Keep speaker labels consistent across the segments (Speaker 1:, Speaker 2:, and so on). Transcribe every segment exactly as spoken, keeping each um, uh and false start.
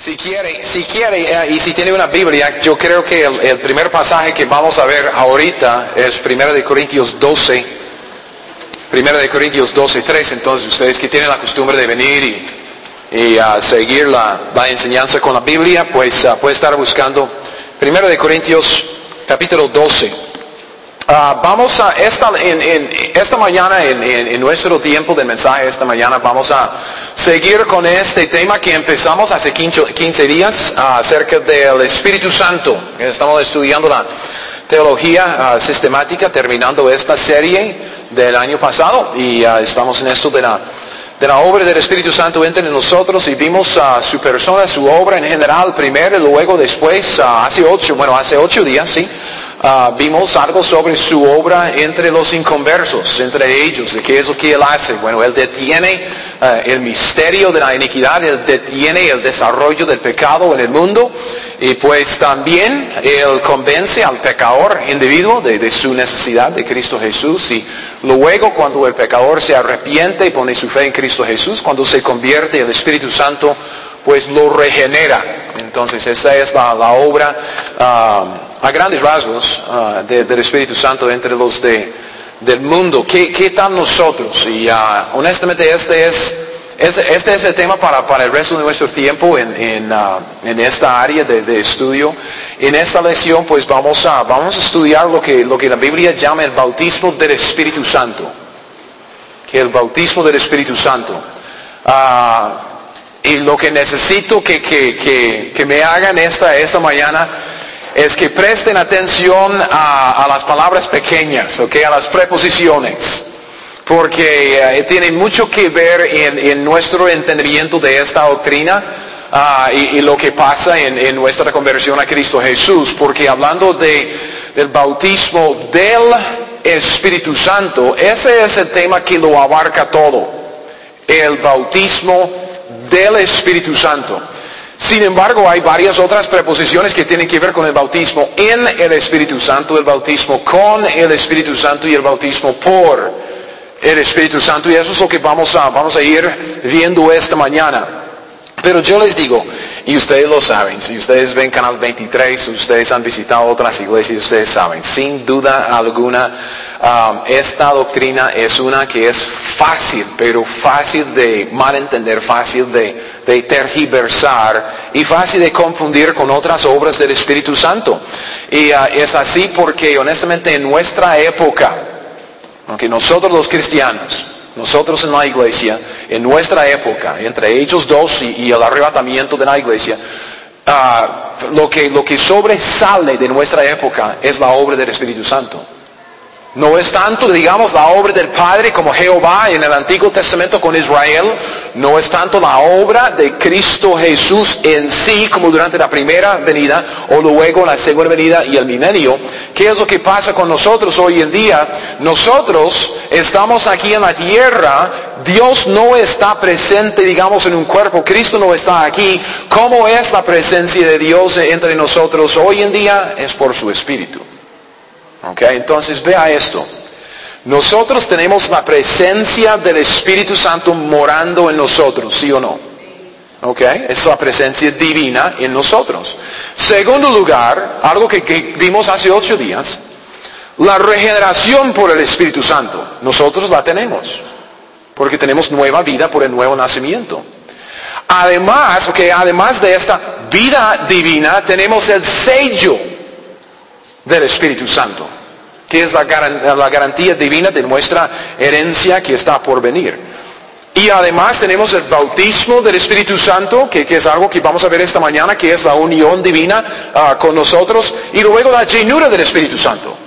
Speaker 1: Si quiere, si quiere eh, y si tiene una Biblia, yo creo que el, el primer pasaje que vamos a ver ahorita es primero de Corintios doce, primero de Corintios doce, tres. Entonces ustedes que tienen la costumbre de venir y, y uh, seguir la, la enseñanza con la Biblia, pues uh, puede estar buscando primero de Corintios capítulo doce. Uh, vamos a, esta, en, en, esta mañana, en, en, en nuestro tiempo de mensaje, esta mañana vamos a seguir con este tema que empezamos hace quince días uh, acerca del Espíritu Santo. Estamos estudiando la teología uh, sistemática, terminando esta serie del año pasado y uh, estamos en esto de la, de la obra del Espíritu Santo entre nosotros y vimos uh, su persona, su obra en general primero y luego después, uh, hace ocho, bueno, hace ocho días, sí. Uh, vimos algo sobre su obra entre los inconversos, entre ellos, de qué es lo que Él hace. Bueno, Él detiene uh, el misterio de la iniquidad, Él detiene el desarrollo del pecado en el mundo y pues también Él convence al pecador individuo de, de su necesidad de Cristo Jesús y luego cuando el pecador se arrepiente y pone su fe en Cristo Jesús, cuando se convierte el Espíritu Santo, pues lo regenera. Entonces esa es la, la obra uh, a grandes rasgos uh, de, del Espíritu Santo entre los de, del mundo. ¿Qué, qué tal nosotros? Y uh, honestamente este es, este, este es el tema para, para el resto de nuestro tiempo en, en, uh, en esta área de, de estudio. En esta lección pues vamos a, vamos a estudiar lo que, lo que la Biblia llama el bautismo del Espíritu Santo. Que el bautismo del Espíritu Santo. Uh, y lo que necesito que, que, que, que me hagan esta, esta mañana es que presten atención a, a las palabras pequeñas, ¿ok? A las preposiciones, porque uh, tienen mucho que ver en, en nuestro entendimiento de esta doctrina uh, y, y lo que pasa en, en nuestra conversión a Cristo Jesús, porque hablando de, del bautismo del Espíritu Santo, ese es el tema que lo abarca todo, el bautismo del Espíritu Santo. Sin embargo, hay varias otras preposiciones que tienen que ver con el bautismo en el Espíritu Santo, el bautismo con el Espíritu Santo y el bautismo por el Espíritu Santo. Y eso es lo que vamos a, vamos a ir viendo esta mañana. Pero yo les digo, y ustedes lo saben, si ustedes ven Canal veintitrés, ustedes han visitado otras iglesias, ustedes saben, sin duda alguna, um, esta doctrina es una que es fácil, pero fácil de malentender, fácil de, de tergiversar y fácil de confundir con otras obras del Espíritu Santo. Y uh, es así porque honestamente en nuestra época, aunque nosotros los cristianos, nosotros en la iglesia, en nuestra época, entre ellos dos y, y el arrebatamiento de la iglesia, uh, lo que, lo que sobresale de nuestra época es la obra del Espíritu Santo. No es tanto, digamos, la obra del Padre como Jehová en el Antiguo Testamento con Israel. No es tanto la obra de Cristo Jesús en sí como durante la primera venida o luego la segunda venida y el milenio. ¿Qué es lo que pasa con nosotros hoy en día? Nosotros estamos aquí en la tierra. Dios no está presente, digamos, en un cuerpo. Cristo no está aquí. ¿Cómo es la presencia de Dios entre nosotros hoy en día? Es por su Espíritu. Okay, entonces vea esto. Nosotros tenemos la presencia del Espíritu Santo morando en nosotros, ¿sí o no? Okay, es la presencia divina en nosotros. Segundo lugar, algo que, que vimos hace ocho días, la regeneración por el Espíritu Santo. Nosotros la tenemos, porque tenemos nueva vida por el nuevo nacimiento. Además, okay, además de esta vida divina, tenemos el sello del Espíritu Santo, que es la, la garantía divina de nuestra herencia que está por venir. Y además tenemos el bautismo del Espíritu Santo, que, que es algo que vamos a ver esta mañana, que es la unión divina uh, con nosotros, y luego la llenura del Espíritu Santo.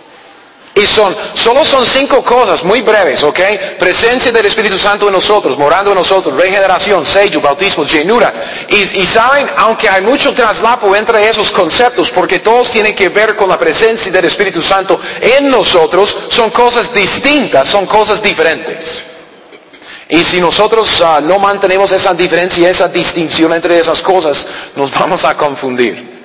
Speaker 1: Y son, solo son cinco cosas muy breves, ¿ok? Presencia del Espíritu Santo en nosotros, morando en nosotros, regeneración, sello, bautismo, llenura. Y, y saben, aunque hay mucho traslapo entre esos conceptos, porque todos tienen que ver con la presencia del Espíritu Santo en nosotros, son cosas distintas, son cosas diferentes. Y si nosotros uh, no mantenemos esa diferencia, esa distinción entre esas cosas, nos vamos a confundir.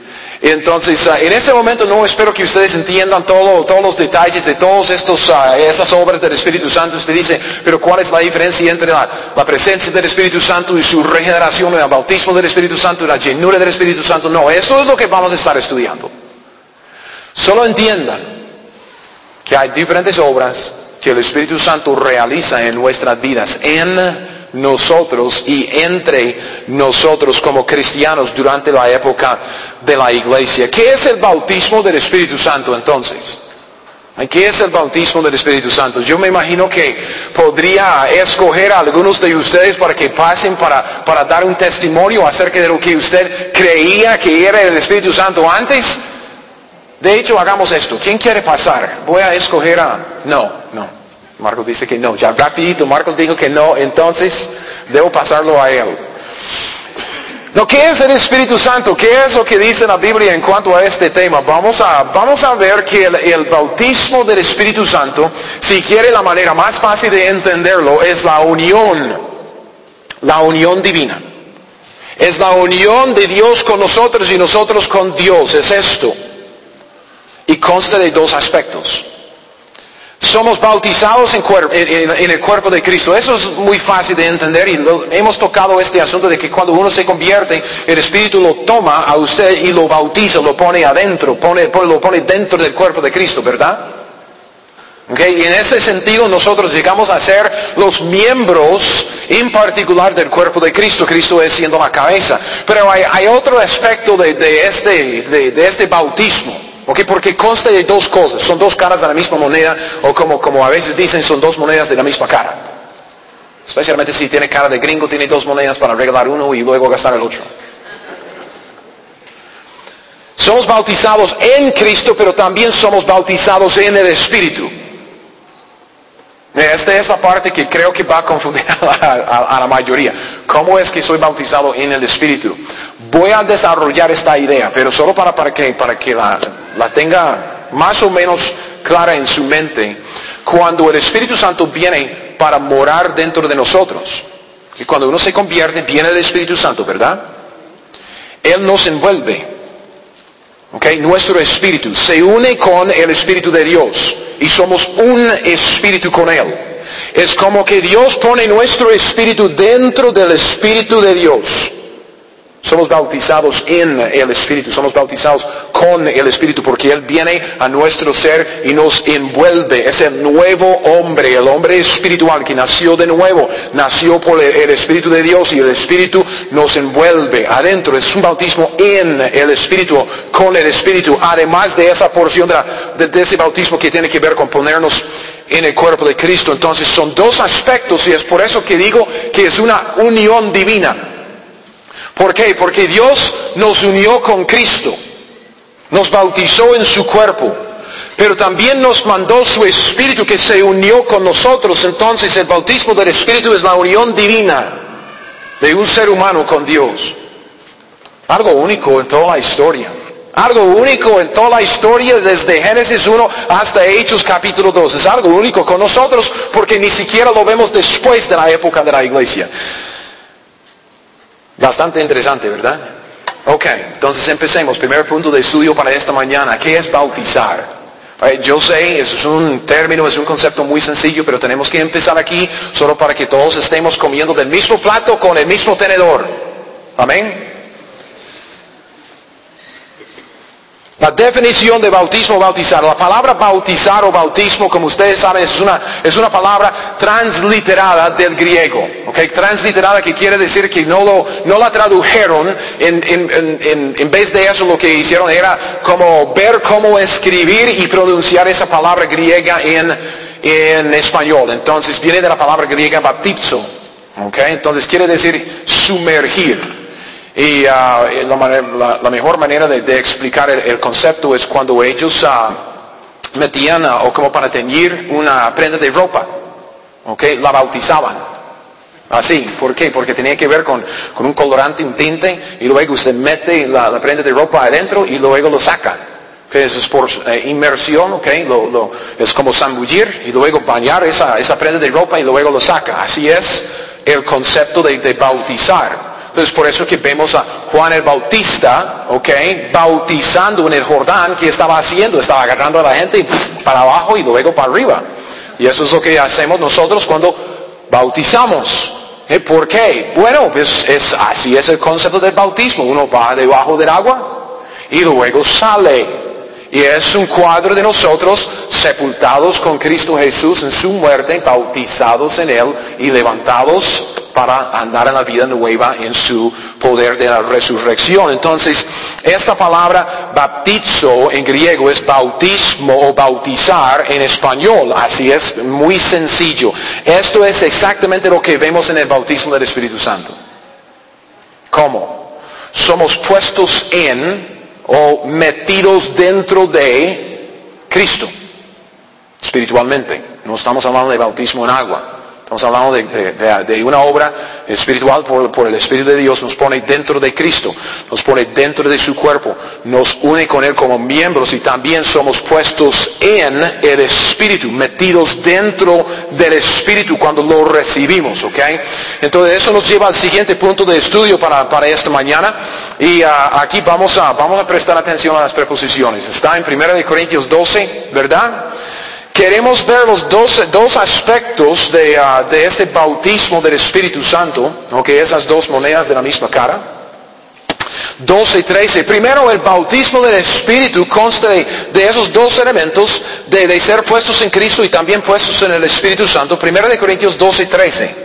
Speaker 1: Entonces, uh, en este momento no espero que ustedes entiendan todo, todos los detalles de todas uh, esas obras del Espíritu Santo. Usted dice, pero ¿cuál es la diferencia entre la, la presencia del Espíritu Santo y su regeneración, el bautismo del Espíritu Santo y la llenura del Espíritu Santo? No, eso es lo que vamos a estar estudiando. Solo entiendan que hay diferentes obras que el Espíritu Santo realiza en nuestras vidas, en nosotros y entre nosotros como cristianos durante la época de la iglesia. ¿Qué es el bautismo del Espíritu Santo entonces? ¿Qué es el bautismo del Espíritu Santo? Yo me imagino que podría escoger a algunos de ustedes para que pasen para, para dar un testimonio acerca de lo que usted creía que era el Espíritu Santo antes. De hecho, hagamos esto. ¿Quién quiere pasar? Voy a escoger a... No, no. Marcos dice que no. Ya rapidito, Marcos dijo que no. Entonces, debo pasarlo a él. No, ¿qué es el Espíritu Santo? ¿Qué es lo que dice la Biblia en cuanto a este tema? Vamos a, vamos a ver que el, el bautismo del Espíritu Santo, si quiere la manera más fácil de entenderlo, es la unión. La unión divina. Es la unión de Dios con nosotros y nosotros con Dios. Es esto. Y consta de dos aspectos. Somos bautizados en, cuerpo, en, en el cuerpo de Cristo. Eso es muy fácil de entender y lo, hemos tocado este asunto de que cuando uno se convierte, el Espíritu lo toma a usted y lo bautiza, lo pone adentro, pone, lo pone dentro del cuerpo de Cristo, ¿verdad? Okay. Y en ese sentido nosotros llegamos a ser los miembros en particular del cuerpo de Cristo. Cristo es siendo la cabeza. Pero hay, hay otro aspecto de, de, este, de, de este bautismo. Okay, porque consta de dos cosas, son dos caras de la misma moneda, o como, como a veces dicen, son dos monedas de la misma cara. Especialmente si tiene cara de gringo, tiene dos monedas para regalar uno y luego gastar el otro. Somos bautizados en Cristo, pero también somos bautizados en el Espíritu. Esta es la parte que creo que va a confundir a la, a, a la mayoría. ¿Cómo es que soy bautizado en el Espíritu? Voy a desarrollar esta idea, pero solo para, para que, para que la, la tenga más o menos clara en su mente. Cuando el Espíritu Santo viene para morar dentro de nosotros, que cuando uno se convierte, viene el Espíritu Santo, ¿verdad? Él nos envuelve. Okay, nuestro espíritu se une con el Espíritu de Dios y somos un espíritu con Él. Es como que Dios pone nuestro espíritu dentro del Espíritu de Dios. Somos bautizados en el Espíritu, somos bautizados con el Espíritu porque Él viene a nuestro ser y nos envuelve. Es el nuevo hombre, el hombre espiritual que nació de nuevo, nació por el Espíritu de Dios y el Espíritu nos envuelve adentro. Es un bautismo en el Espíritu, con el Espíritu, además de esa porción de, la, de, de ese bautismo que tiene que ver con ponernos en el cuerpo de Cristo. Entonces son dos aspectos y es por eso que digo que es una unión divina. ¿Por qué? Porque Dios nos unió con Cristo, nos bautizó en su cuerpo, pero también nos mandó su Espíritu que se unió con nosotros. Entonces el bautismo del Espíritu es la unión divina de un ser humano con Dios. Algo único en toda la historia. Algo único en toda la historia desde Génesis uno hasta Hechos capítulo dos. Es algo único con nosotros porque ni siquiera lo vemos después de la época de la iglesia. Bastante interesante, ¿verdad? Ok, entonces empecemos. Primer punto de estudio para esta mañana. ¿Qué es bautizar? Right, yo sé, eso es un término, es un concepto muy sencillo, pero tenemos que empezar aquí solo para que todos estemos comiendo del mismo plato con el mismo tenedor. Amén. La definición de bautismo o bautizar. La palabra bautizar o bautismo, como ustedes saben, es una, es una palabra transliterada del griego. ¿Okay? Transliterada que quiere decir que no, lo, no la tradujeron. En, en, en, en vez de eso lo que hicieron era como ver cómo escribir y pronunciar esa palabra griega en, en español. Entonces viene de la palabra griega baptizo. ¿Okay? Entonces quiere decir sumergir. Y uh, la, la, la mejor manera de, de explicar el, el concepto es cuando ellos uh, metían, uh, o como para teñir una prenda de ropa, ¿okay? La bautizaban. Así, ¿por qué? Porque tenía que ver con, con un colorante, un tinte, y luego usted mete la, la prenda de ropa adentro y luego lo saca. ¿Okay? Eso es por eh, inmersión, ¿okay? Lo, lo, es como zambullir y luego bañar esa, esa prenda de ropa y luego lo saca. Así es el concepto de, de bautizar. Entonces por eso que vemos a Juan el Bautista, ok, bautizando en el Jordán. ¿Qué estaba haciendo? Estaba agarrando a la gente para abajo y luego para arriba. Y eso es lo que hacemos nosotros cuando bautizamos. ¿Eh? ¿Por qué? Bueno, es, es, así es el concepto del bautismo. Uno va debajo del agua y luego sale. Y es un cuadro de nosotros sepultados con Cristo Jesús en su muerte, bautizados en Él y levantados para andar en la vida nueva en su poder de la resurrección. Entonces, esta palabra baptizo en griego es bautismo o bautizar en español. Así es, muy sencillo. Esto es exactamente lo que vemos en el bautismo del Espíritu Santo. ¿Cómo? Somos puestos en o metidos dentro de Cristo, espiritualmente. No estamos hablando de bautismo en agua. Estamos hablando de, de, de, de una obra espiritual por, por el Espíritu de Dios. Nos pone dentro de Cristo, nos pone dentro de su cuerpo, nos une con Él como miembros y también somos puestos en el Espíritu, metidos dentro del Espíritu cuando lo recibimos, ¿ok? Entonces eso nos lleva al siguiente punto de estudio para, para esta mañana y uh, aquí vamos a, vamos a prestar atención a las preposiciones. Está en primera de Corintios doce, ¿verdad? Queremos ver los dos, dos aspectos de, uh, de este bautismo del Espíritu Santo, okay, esas dos monedas de la misma cara. doce y trece. Primero, el bautismo del Espíritu consta de, de esos dos elementos, de, de ser puestos en Cristo y también puestos en el Espíritu Santo. Primera de Corintios doce y trece.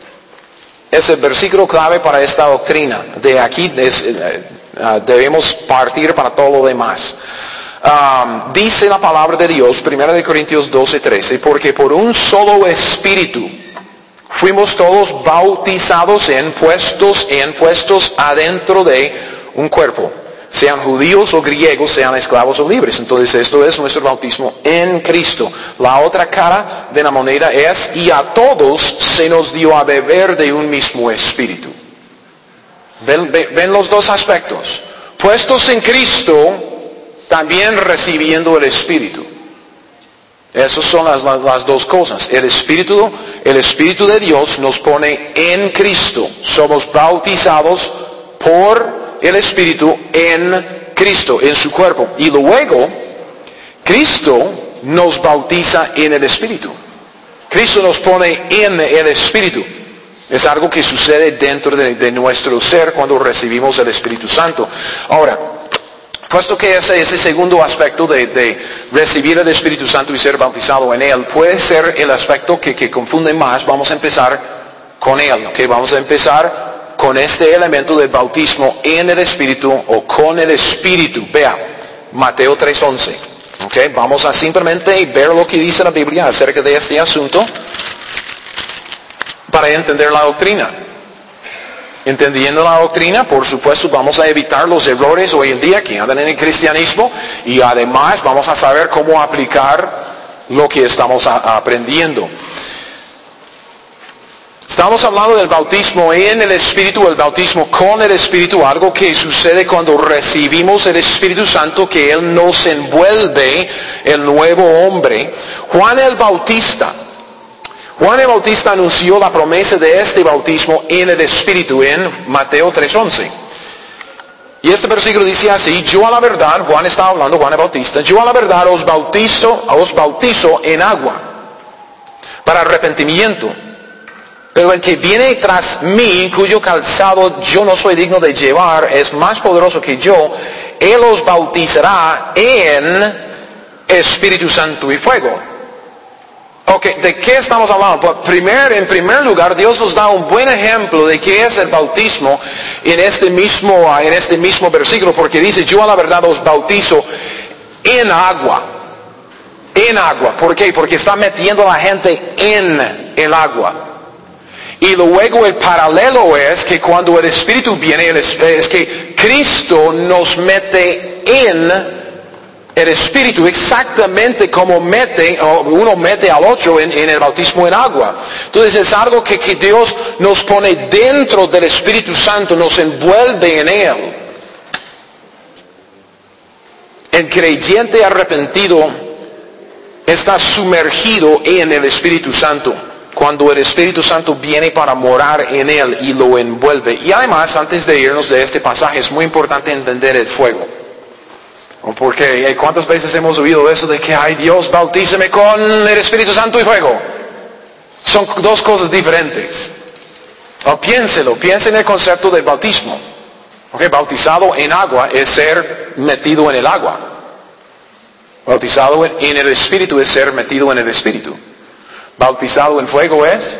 Speaker 1: Es el versículo clave para esta doctrina. De aquí es, uh, debemos partir para todo lo demás. Um, dice la palabra de Dios, primera de Corintios doce, trece, porque por un solo espíritu fuimos todos bautizados en, puestos en, puestos adentro de un cuerpo, sean judíos o griegos, sean esclavos o libres. Entonces esto es nuestro bautismo en Cristo. La otra cara de la moneda es, y a todos se nos dio a beber de un mismo espíritu. ¿Ven, ven, ven los dos aspectos? Puestos en Cristo, también recibiendo el Espíritu. Esas son las, las, las dos cosas. El Espíritu, el Espíritu de Dios nos pone en Cristo. Somos bautizados por el Espíritu en Cristo, en su cuerpo. Y luego, Cristo nos bautiza en el Espíritu. Cristo nos pone en el Espíritu. Es algo que sucede dentro de, de nuestro ser cuando recibimos el Espíritu Santo. Ahora, puesto que ese, ese segundo aspecto de, de recibir el Espíritu Santo y ser bautizado en Él puede ser el aspecto que, que confunde más, vamos a empezar con Él. ¿Okay? Vamos a empezar con este elemento del bautismo en el Espíritu o con el Espíritu. Vea, Mateo tres once. ¿Okay? Vamos a simplemente ver lo que dice la Biblia acerca de este asunto para entender la doctrina. Entendiendo la doctrina, por supuesto, vamos a evitar los errores hoy en día que andan en el cristianismo y además vamos a saber cómo aplicar lo que estamos a, aprendiendo. Estamos hablando del bautismo en el Espíritu, el bautismo con el Espíritu, algo que sucede cuando recibimos el Espíritu Santo, que Él nos envuelve, el nuevo hombre. Juan el Bautista. Juan el Bautista anunció la promesa de este bautismo en el Espíritu en Mateo tres once. Y este versículo dice así, yo a la verdad, Juan está hablando, Juan el Bautista, yo a la verdad os bautizo, os bautizo en agua para arrepentimiento. Pero el que viene tras mí, cuyo calzado yo no soy digno de llevar, es más poderoso que yo, Él os bautizará en Espíritu Santo y fuego. Ok, ¿de qué estamos hablando? Pues primer, en primer lugar, Dios nos da un buen ejemplo de qué es el bautismo en este mismo, en este mismo versículo, porque dice, yo a la verdad os bautizo en agua. En agua. ¿Por qué? Porque está metiendo a la gente en el agua. Y luego el paralelo es que cuando el Espíritu viene, es que Cristo nos mete en el Espíritu, exactamente como mete, o uno mete al otro en, en el bautismo en agua. Entonces es algo que, que Dios nos pone dentro del Espíritu Santo, nos envuelve en Él. El creyente arrepentido está sumergido en el Espíritu Santo. cuando el Espíritu Santo viene para morar en él y lo envuelve. Y además, antes de irnos de este pasaje, es muy importante entender el fuego. Porque ¿cuántas veces hemos oído eso de que, ay Dios, bautízame con el Espíritu Santo y fuego? Son dos cosas diferentes. O piénselo, piense en el concepto del bautismo. Okay, bautizado en agua es ser metido en el agua. Bautizado en el Espíritu es ser metido en el Espíritu. Bautizado en fuego es...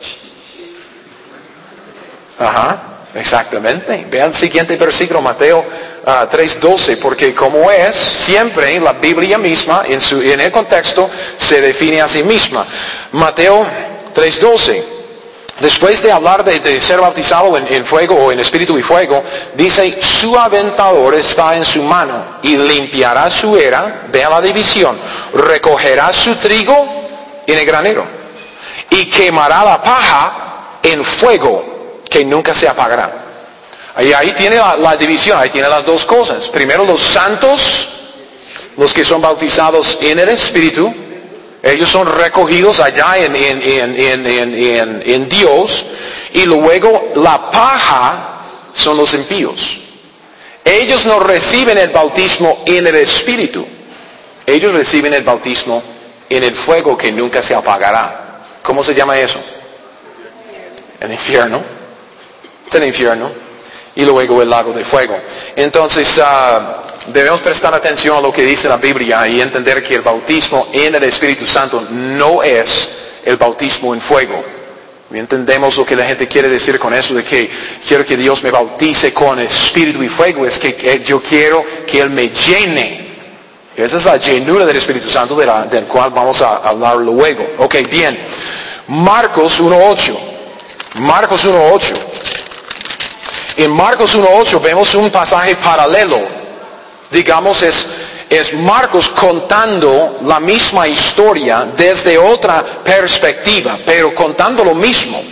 Speaker 1: Ajá, exactamente. Vean el siguiente versículo, Mateo uh, tres doce, porque como es, siempre la Biblia misma, en, su, en el contexto, se define a sí misma. Mateo tres doce. Después de hablar de, de ser bautizado en, en fuego o en espíritu y fuego, dice, su aventador está en su mano y limpiará su era, vea la división, recogerá su trigo en el granero y quemará la paja en fuego que nunca se apagará. Ahí, ahí tiene la, la división, ahí tiene las dos cosas. Primero los santos, los que son bautizados en el espíritu, ellos son recogidos allá en, en, en, en, en, en, en Dios, y luego la paja son los impíos. Ellos no reciben el bautismo en el Espíritu, ellos reciben el bautismo en el fuego que nunca se apagará. ¿Cómo se llama eso? El infierno. Es el infierno. Y luego el lago de fuego. Entonces, uh, debemos prestar atención a lo que dice la Biblia y entender que el bautismo en el Espíritu Santo no es el bautismo en fuego. Y entendemos lo que la gente quiere decir con eso de que quiero que Dios me bautice con espíritu y fuego. Es que yo quiero que Él me llene. Esa es la llenura del Espíritu Santo de la, del cual vamos a hablar luego. Ok, bien. Marcos uno ocho. Marcos uno ocho. En Marcos uno ocho vemos un pasaje paralelo. Digamos, es, es Marcos contando la misma historia desde otra perspectiva, pero contando lo mismo.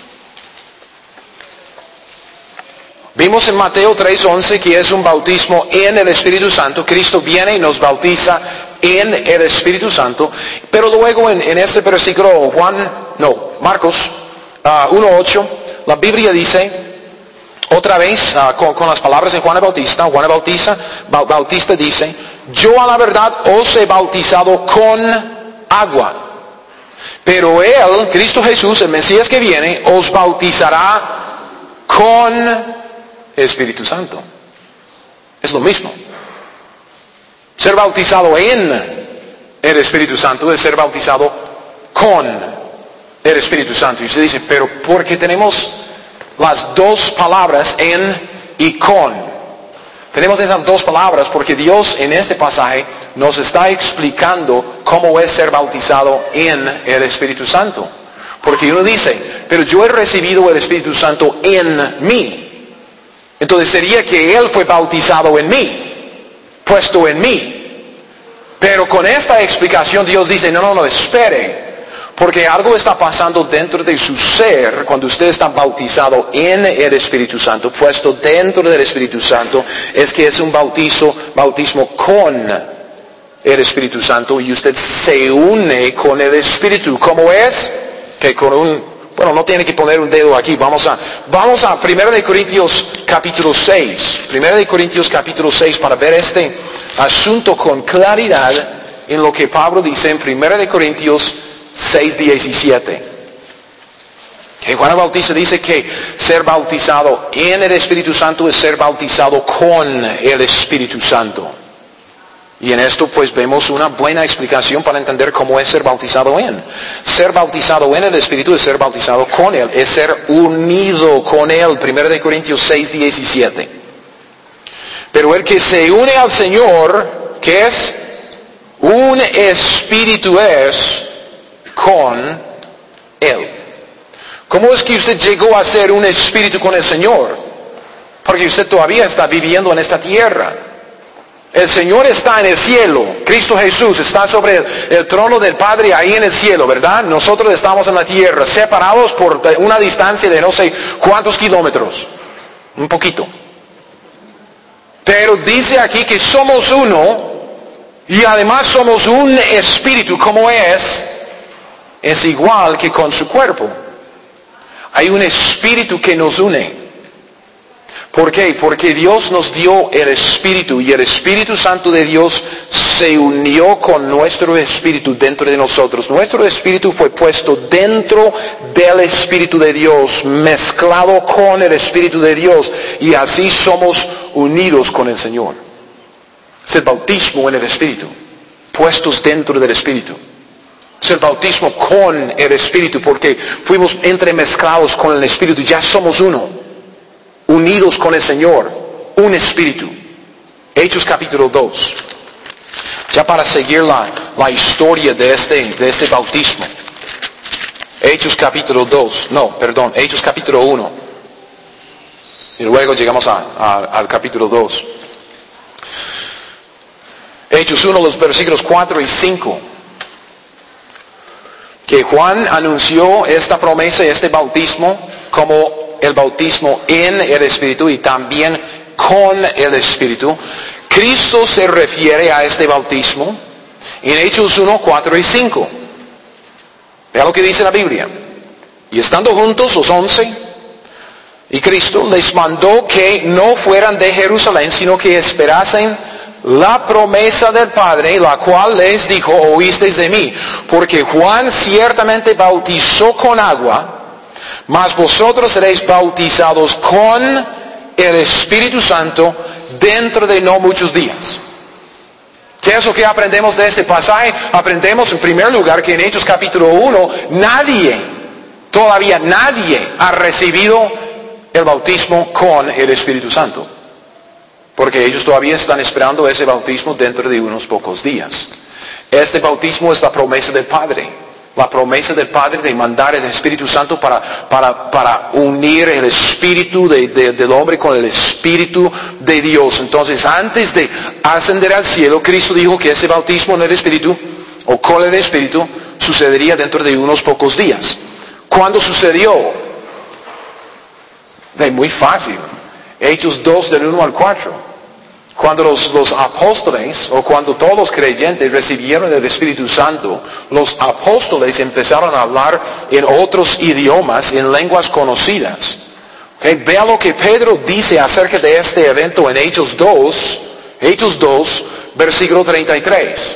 Speaker 1: Vimos en Mateo tres once que es un bautismo en el Espíritu Santo. Cristo viene y nos bautiza en el Espíritu Santo. Pero luego en, en este versículo Juan, no, Marcos uh, uno ocho, la Biblia dice... Otra vez, uh, con, con las palabras de Juan el Bautista, Juan el Bautista, Bautista dice, yo a la verdad os he bautizado con agua, pero Él, Cristo Jesús, el Mesías que viene, os bautizará con el Espíritu Santo. Es lo mismo. Ser bautizado en el Espíritu Santo es ser bautizado con el Espíritu Santo. Y usted dice, pero ¿por qué tenemos las dos palabras en y con? Tenemos esas dos palabras porque Dios en este pasaje nos está explicando cómo es ser bautizado en el Espíritu Santo. Porque uno dice, pero yo he recibido el Espíritu Santo en mí. Entonces sería que Él fue bautizado en mí, puesto en mí. Pero con esta explicación Dios dice, no, no, no, espere. Porque algo está pasando dentro de su ser cuando usted está bautizado en el Espíritu Santo, puesto dentro del Espíritu Santo, es que es un bautizo, bautismo con el Espíritu Santo y usted se une con el Espíritu. ¿Cómo es? Que con un, bueno, no tiene que poner un dedo aquí, vamos a, vamos a primera de Corintios capítulo seis, primera de Corintios capítulo seis para ver este asunto con claridad en lo que Pablo dice en primera de Corintios seis diecisiete. Que Juan el Bautista dice que ser bautizado en el Espíritu Santo es ser bautizado con el Espíritu Santo. Y en esto pues vemos una buena explicación para entender cómo es ser bautizado en. Ser bautizado en el Espíritu es ser bautizado con Él, es ser unido con Él. primera de Corintios seis diecisiete. Pero el que se une al Señor, que es un espíritu es con Él. ¿Cómo es que usted llegó a ser un espíritu con el Señor? Porque usted todavía está viviendo en esta tierra. El Señor está en el cielo. Cristo Jesús está sobre el, el trono del Padre ahí en el cielo, ¿verdad? Nosotros estamos en la tierra, separados por una distancia de no sé cuántos kilómetros. Un poquito. Pero dice aquí que somos uno y además somos un espíritu. ¿Cómo es? Es igual que con su cuerpo. Hay un espíritu que nos une. ¿Por qué? Porque Dios nos dio el Espíritu y el Espíritu Santo de Dios se unió con nuestro espíritu dentro de nosotros. Nuestro espíritu fue puesto dentro del Espíritu de Dios, mezclado con el Espíritu de Dios, y así somos unidos con el Señor. Es el bautismo en el Espíritu, puestos dentro del Espíritu. Es el bautismo con el Espíritu, porque fuimos entremezclados con el Espíritu, ya somos uno. Unidos con el Señor, un espíritu. Hechos capítulo dos. Ya para seguir la, la historia de este, de este bautismo. Hechos capítulo dos. No, perdón, Hechos capítulo uno. Y luego llegamos a, a, al capítulo dos. Hechos uno, los versículos cuatro y cinco. Que Juan anunció esta promesa, este bautismo, como el bautismo en el Espíritu y también con el Espíritu. Cristo se refiere a este bautismo en Hechos uno, cuatro y cinco. Vea lo que dice la Biblia. Y estando juntos los once, y Cristo les mandó que no fueran de Jerusalén, sino que esperasen la promesa del Padre, la cual les dijo: oísteis de mí, porque Juan ciertamente bautizó con agua, mas vosotros seréis bautizados con el Espíritu Santo dentro de no muchos días. ¿Qué es lo que aprendemos de este pasaje? Aprendemos en primer lugar que en Hechos capítulo uno, nadie, todavía nadie ha recibido el bautismo con el Espíritu Santo. Porque ellos todavía están esperando ese bautismo dentro de unos pocos días. Este bautismo es la promesa del Padre. La promesa del Padre de mandar el Espíritu Santo para, para, para unir el Espíritu de, de, del hombre con el Espíritu de Dios. Entonces, antes de ascender al cielo, Cristo dijo que ese bautismo en el Espíritu, o con el Espíritu, sucedería dentro de unos pocos días. ¿Cuándo sucedió? De muy fácil. Hechos dos, del uno al cuatro. Cuando los, los apóstoles, o cuando todos los creyentes recibieron el Espíritu Santo, los apóstoles empezaron a hablar en otros idiomas, en lenguas conocidas. Okay, vea lo que Pedro dice acerca de este evento en Hechos dos, Hechos dos, versículo treinta y tres.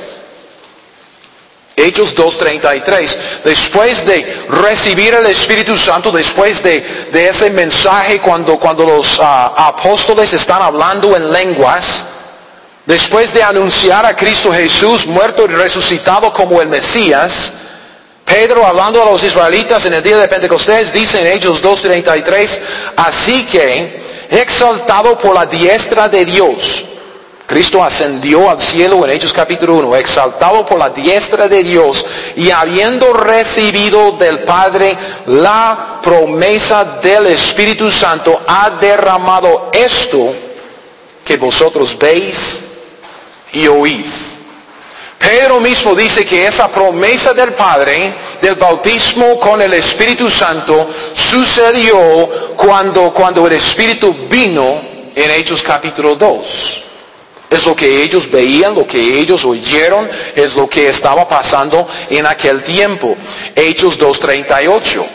Speaker 1: Hechos dos, treinta y tres. Después de recibir el Espíritu Santo, después de, de ese mensaje cuando, cuando los uh, apóstoles están hablando en lenguas, después de anunciar a Cristo Jesús muerto y resucitado como el Mesías, Pedro, hablando a los israelitas en el día de Pentecostés, dice en Hechos dos, treinta y tres, así que, exaltado por la diestra de Dios, Cristo ascendió al cielo en Hechos capítulo uno, exaltado por la diestra de Dios, y habiendo recibido del Padre la promesa del Espíritu Santo, ha derramado esto que vosotros veis y oís. Pedro mismo dice que esa promesa del Padre, del bautismo con el Espíritu Santo, sucedió cuando, cuando el Espíritu vino en Hechos capítulo dos. Es lo que ellos veían, lo que ellos oyeron, es lo que estaba pasando en aquel tiempo. Hechos dos, treinta y ocho.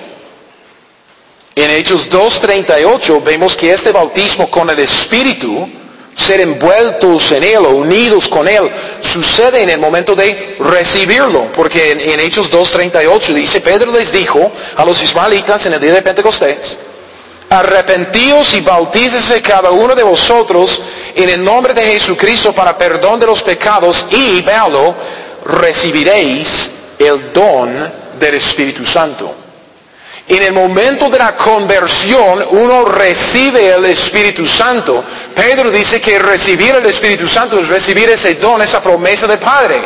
Speaker 1: En Hechos dos, treinta y ocho vemos que este bautismo con el Espíritu, ser envueltos en Él o unidos con Él, sucede en el momento de recibirlo. Porque en, en Hechos dos, treinta y ocho dice, Pedro les dijo a los israelitas en el día de Pentecostés, arrepentíos y bautícese cada uno de vosotros en el nombre de Jesucristo para perdón de los pecados y, véalo, recibiréis el don del Espíritu Santo. En el momento de la conversión, uno recibe el Espíritu Santo. Pedro dice que recibir el Espíritu Santo es recibir ese don, esa promesa del Padre.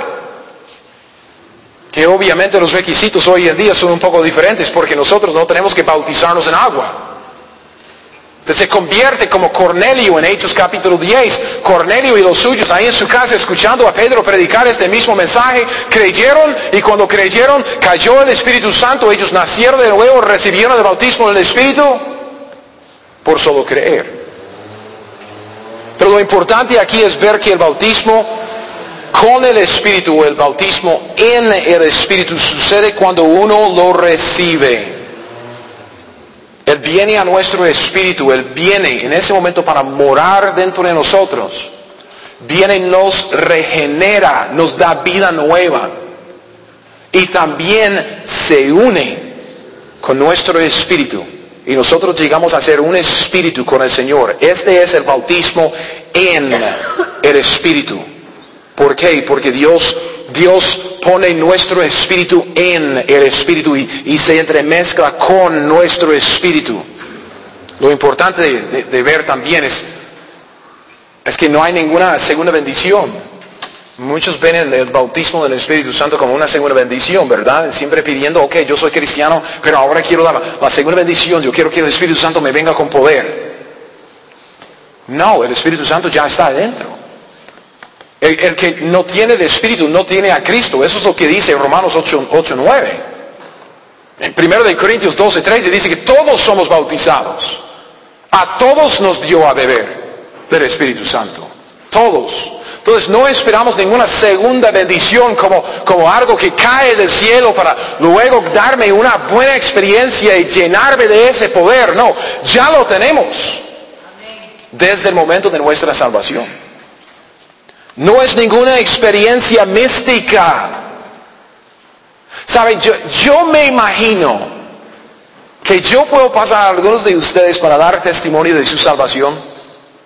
Speaker 1: Que obviamente los requisitos hoy en día son un poco diferentes porque nosotros no tenemos que bautizarnos en agua. Entonces se convierte como Cornelio en Hechos capítulo diez. Cornelio y los suyos ahí en su casa escuchando a Pedro predicar este mismo mensaje, creyeron, y cuando creyeron cayó el Espíritu Santo. Ellos nacieron de nuevo, recibieron el bautismo del Espíritu por solo creer. Pero lo importante aquí es ver que el bautismo con el Espíritu. El bautismo en el Espíritu sucede cuando uno lo recibe. Él viene a nuestro espíritu, Él viene en ese momento para morar dentro de nosotros. Viene, nos regenera, nos da vida nueva. Y también se une con nuestro espíritu. Y nosotros llegamos a ser un espíritu con el Señor. Este es el bautismo en el Espíritu. ¿Por qué? Porque Dios, Dios pone nuestro espíritu en el Espíritu y, y se entremezcla con nuestro espíritu. Lo importante de, de, de ver también es, es que no hay ninguna segunda bendición. Muchos ven el, el bautismo del Espíritu Santo como una segunda bendición, ¿verdad? Siempre pidiendo, ok, yo soy cristiano, pero ahora quiero la, la segunda bendición, yo quiero que el Espíritu Santo me venga con poder. No, el Espíritu Santo ya está adentro. El, el que no tiene el Espíritu no tiene a Cristo. Eso es lo que dice Romanos ocho, nueve. En primero de Corintios doce, trece dice que todos somos bautizados. A todos nos dio a beber del Espíritu Santo. Todos. Entonces no esperamos ninguna segunda bendición como, como algo que cae del cielo para luego darme una buena experiencia y llenarme de ese poder. No, ya lo tenemos desde el momento de nuestra salvación. No es ninguna experiencia mística. ¿Saben? Yo, yo me imagino que yo puedo pasar a algunos de ustedes para dar testimonio de su salvación.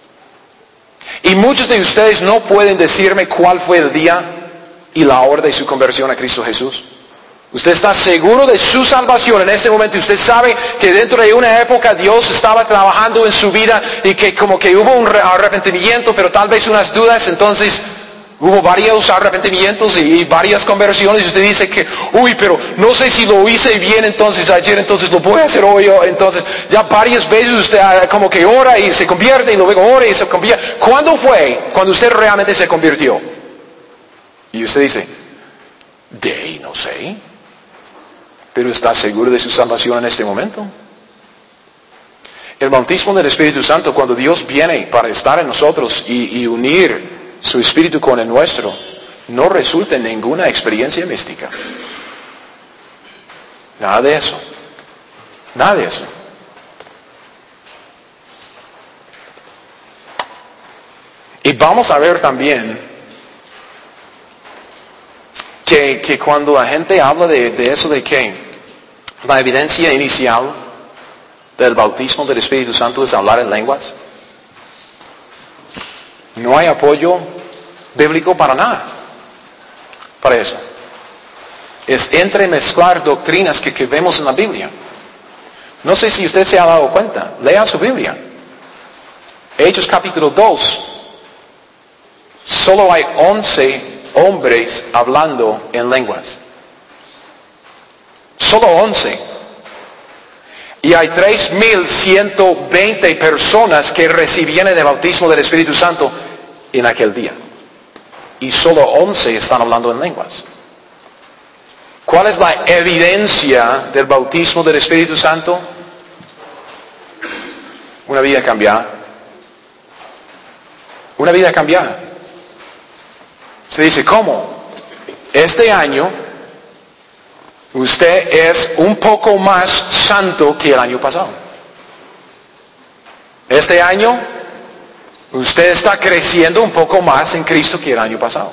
Speaker 1: Y muchos de ustedes no pueden decirme cuál fue el día y la hora de su conversión a Cristo Jesús. Usted está seguro de su salvación en este momento. Usted sabe que dentro de una época Dios estaba trabajando en su vida y que como que hubo un arrepentimiento, pero tal vez unas dudas. Entonces hubo varios arrepentimientos y varias conversiones. Y usted dice que, uy, pero no sé si lo hice bien entonces ayer, entonces lo voy a hacer hoy. Entonces ya varias veces usted como que ora y se convierte y luego ora y se convierte. ¿Cuándo fue cuando usted realmente se convirtió? Y usted dice, de ahí no sé. Pero ¿está seguro de su salvación en este momento? El bautismo del Espíritu Santo, cuando Dios viene para estar en nosotros y, y unir su espíritu con el nuestro, no resulta en ninguna experiencia mística. Nada de eso. Nada de eso. Y vamos a ver también que, que cuando la gente habla de, de eso de que la evidencia inicial del bautismo del Espíritu Santo es hablar en lenguas, no hay apoyo bíblico para nada, para eso. Es entremezclar doctrinas que, que vemos en la Biblia. No sé si usted se ha dado cuenta, lea su Biblia. Hechos capítulo dos, solo hay once hombres hablando en lenguas. Solo once. Y hay tres mil ciento veinte personas que recibían el bautismo del Espíritu Santo en aquel día. Y solo once están hablando en lenguas. ¿Cuál es la evidencia del bautismo del Espíritu Santo? Una vida cambiada. Una vida cambiada. Se dice, ¿cómo? Este año usted es un poco más santo que el año pasado. Este año usted está creciendo un poco más en Cristo que el año pasado.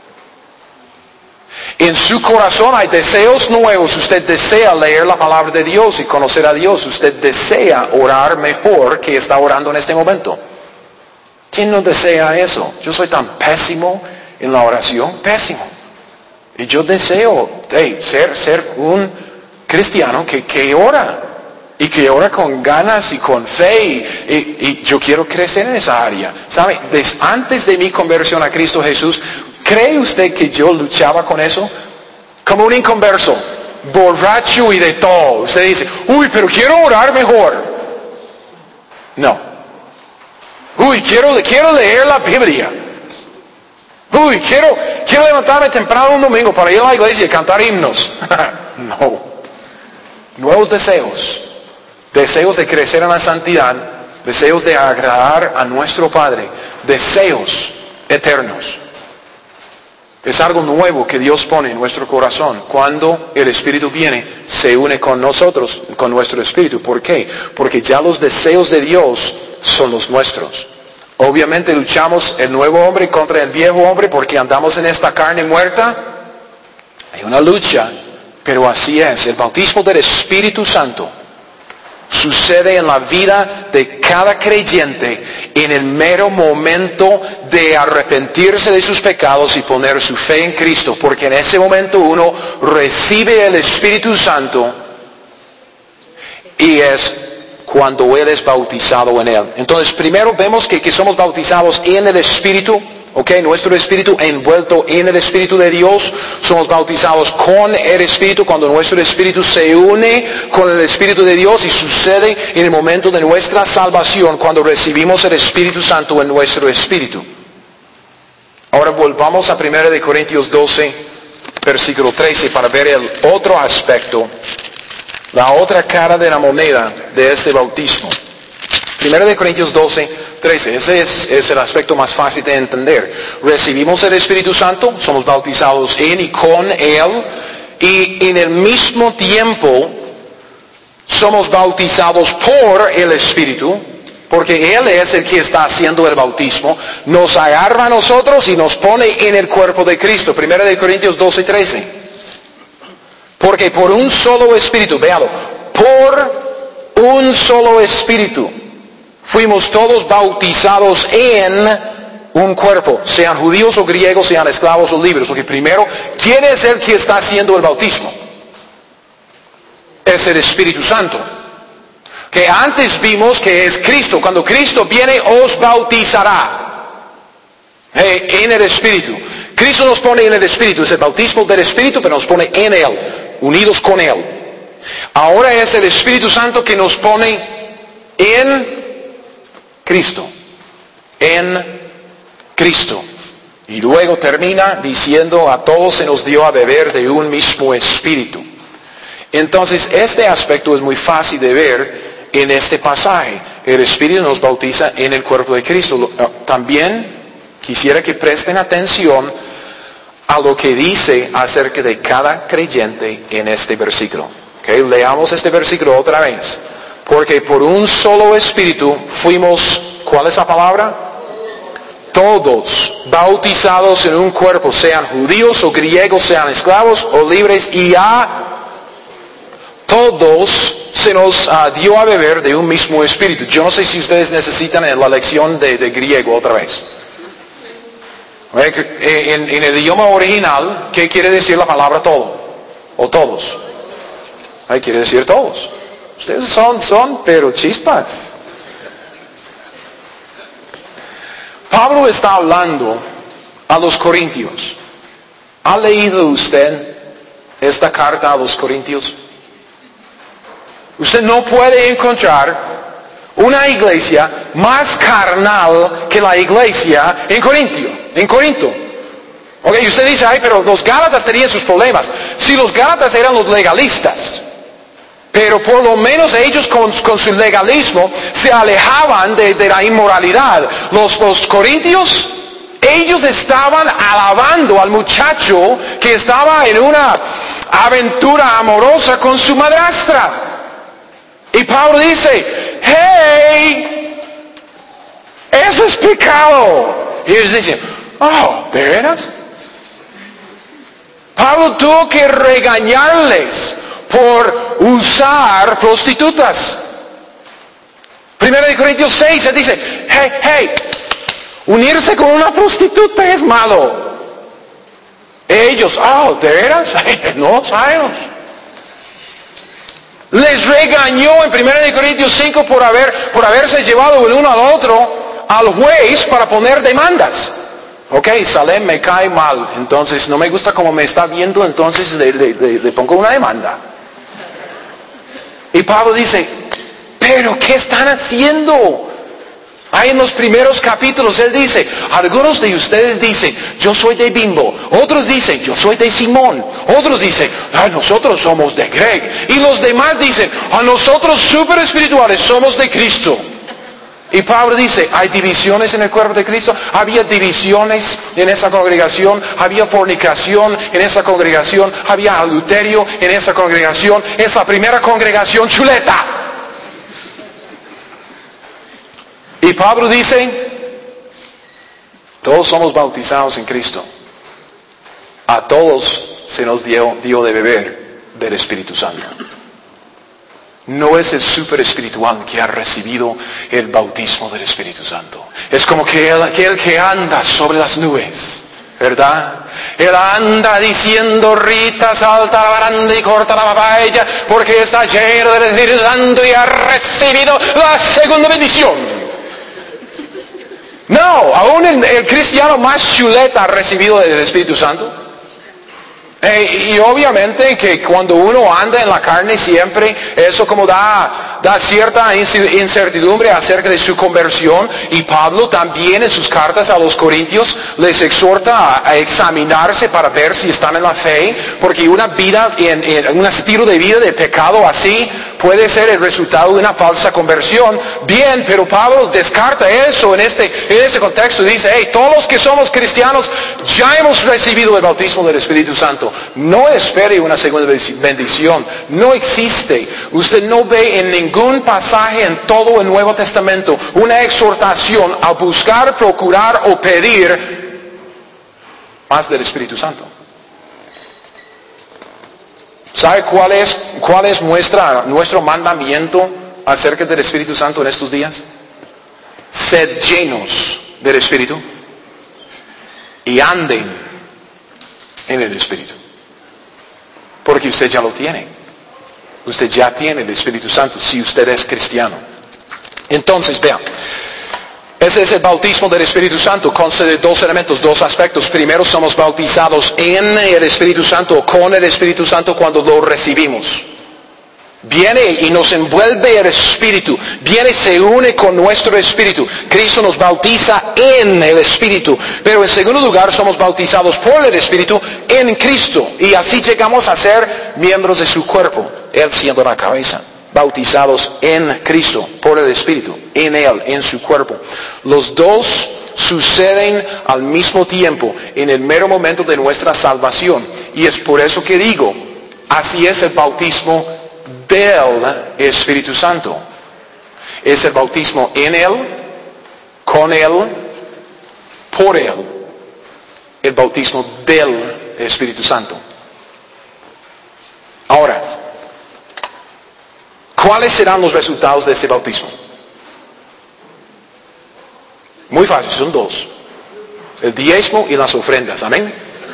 Speaker 1: En su corazón hay deseos nuevos. Usted desea leer la palabra de Dios y conocer a Dios. Usted desea orar mejor que está orando en este momento. ¿Quién no desea eso? Yo soy tan pésimo en la oración, pésimo. Y yo deseo hey, ser, ser un cristiano que, que ora. Y que ora con ganas y con fe. Y, y, y yo quiero crecer en esa área. ¿Sabe? Des, antes de mi conversión a Cristo Jesús, ¿cree usted que yo luchaba con eso? Como un inconverso, borracho y de todo. Usted dice, uy, pero quiero orar mejor. No. Uy, quiero, quiero leer la Biblia. Uy, quiero, quiero levantarme temprano un domingo para ir a la iglesia y cantar himnos. No. Nuevos deseos. Deseos de crecer en la santidad. Deseos de agradar a nuestro Padre. Deseos eternos. Es algo nuevo que Dios pone en nuestro corazón. Cuando el Espíritu viene, se une con nosotros, con nuestro Espíritu. ¿Por qué? Porque ya los deseos de Dios son los nuestros. Obviamente luchamos el nuevo hombre contra el viejo hombre porque andamos en esta carne muerta. Hay una lucha, pero así es. El bautismo del Espíritu Santo sucede en la vida de cada creyente en el mero momento de arrepentirse de sus pecados y poner su fe en Cristo, porque en ese momento uno recibe el Espíritu Santo y es cuando Él es bautizado en Él. Entonces primero vemos que, que somos bautizados en el Espíritu. Ok, nuestro espíritu envuelto en el Espíritu de Dios. Somos bautizados con el Espíritu cuando nuestro espíritu se une con el Espíritu de Dios, y sucede en el momento de nuestra salvación cuando recibimos el Espíritu Santo en nuestro espíritu. Ahora volvamos a primera de Corintios doce, versículo trece, para ver el otro aspecto, la otra cara de la moneda de este bautismo. primera de Corintios doce, trece, ese es, es el aspecto más fácil de entender. Recibimos el Espíritu Santo, somos bautizados en y con Él, y en el mismo tiempo somos bautizados por el Espíritu, porque Él es el que está haciendo el bautismo, nos agarra a nosotros y nos pone en el cuerpo de Cristo. primera de Corintios doce, trece. Porque por un solo Espíritu, véalo, por un solo Espíritu fuimos todos bautizados en un cuerpo, sean judíos o griegos, sean esclavos o libres. Porque primero, ¿quién es el que está haciendo el bautismo? Es el Espíritu Santo. Que antes vimos que es Cristo. Cuando Cristo viene, os bautizará eh, en el Espíritu. Cristo nos pone en el Espíritu. Es el bautismo del Espíritu, pero nos pone en Él, unidos con Él. Ahora es el Espíritu Santo que nos pone en Cristo, en Cristo. Y luego termina diciendo, a todos se nos dio a beber de un mismo espíritu. Entonces, este aspecto es muy fácil de ver en este pasaje. El Espíritu nos bautiza en el cuerpo de Cristo. También quisiera que presten atención a lo que dice acerca de cada creyente en este versículo. ¿Okay? Leamos este versículo otra vez. Porque por un solo Espíritu fuimos, ¿cuál es la palabra? Todos bautizados en un cuerpo, sean judíos o griegos, sean esclavos o libres, y a todos se nos uh, dio a beber de un mismo Espíritu. Yo no sé si ustedes necesitan la lección de, de griego otra vez. En, en el idioma original, ¿qué quiere decir la palabra todo? O todos. Ay, quiere decir todos. Ustedes son, son, pero chispas. Pablo está hablando a los corintios. ¿Ha leído usted esta carta a los corintios? Usted no puede encontrar una iglesia más carnal que la iglesia en Corintio, en Corinto. Ok, y usted dice, ay, pero los gálatas tenían sus problemas. Si los gálatas eran los legalistas, pero por lo menos ellos con, con su legalismo se alejaban de, de la inmoralidad. Los, los corintios, ellos estaban alabando al muchacho que estaba en una aventura amorosa con su madrastra. Y Pablo dice, hey, eso es pecado. Y ellos dicen, oh, ¿de veras? Pablo tuvo que regañarles por usar prostitutas. Primera de Corintios seis, se dice, hey, hey, unirse con una prostituta es malo. Ellos, oh, ¿de veras? No sabemos. Les regañó en primera de Corintios cinco por, haber, por haberse llevado el uno al otro al juez para poner demandas. Ok, Salem me cae mal, entonces no me gusta como me está viendo, entonces le, le, le, le pongo una demanda. Y Pablo dice, pero ¿qué están haciendo? Ahí en los primeros capítulos él dice, algunos de ustedes dicen, yo soy de Bimbo. Otros dicen, yo soy de Simón. Otros dicen, ah, nosotros somos de Greg. Y los demás dicen, a nosotros super espirituales somos de Cristo. Y Pablo dice, ¿hay divisiones en el cuerpo de Cristo? Había divisiones en esa congregación, había fornicación en esa congregación, había adulterio en esa congregación, es la primera congregación chuleta. Y Pablo dice, todos somos bautizados en Cristo. A todos se nos dio, dio de beber del Espíritu Santo. No es el super espiritual que ha recibido el bautismo del Espíritu Santo. Es como que el, aquel que anda sobre las nubes, ¿verdad? Él anda diciendo, Rita, salta la baranda y corta la papaya, porque está lleno del Espíritu Santo y ha recibido la segunda bendición. No, aún el, el cristiano más chuleta ha recibido el Espíritu Santo. Eh, y obviamente que cuando uno anda en la carne siempre eso como da, da cierta incertidumbre acerca de su conversión, y Pablo también en sus cartas a los Corintios les exhorta a, a examinarse para ver si están en la fe, porque una vida, en, en, un estilo de vida de pecado así puede ser el resultado de una falsa conversión. Bien, pero Pablo descarta eso en este, en este contexto y dice, hey, todos los que somos cristianos ya hemos recibido el bautismo del Espíritu Santo. No espere una segunda bendición. No existe. Usted no ve en ningún pasaje en todo el Nuevo Testamento una exhortación a buscar, procurar o pedir más del Espíritu Santo. ¿Sabe cuál es, cuál es nuestra, nuestro mandamiento acerca del Espíritu Santo en estos días? Sed llenos del Espíritu y anden en el Espíritu. Porque usted ya lo tiene. Usted ya tiene el Espíritu Santo si usted es cristiano. Entonces, vean. Ese es el bautismo del Espíritu Santo. Consta de dos elementos, dos aspectos. Primero, somos bautizados en el Espíritu Santo o con el Espíritu Santo cuando lo recibimos. Viene y nos envuelve el Espíritu. Viene y se une con nuestro Espíritu. Cristo nos bautiza en el Espíritu. Pero en segundo lugar, somos bautizados por el Espíritu en Cristo. Y así llegamos a ser miembros de su cuerpo. Él siendo la cabeza. Bautizados en Cristo, por el Espíritu. En Él, en su cuerpo. Los dos suceden al mismo tiempo en el mero momento de nuestra salvación. Y es por eso que digo, así es el bautismo del Espíritu Santo. Es el bautismo en Él, con Él, por Él. El bautismo del Espíritu Santo. Ahora, ¿cuáles serán los resultados de ese bautismo? Muy fácil, son dos. El diezmo y las ofrendas, amén.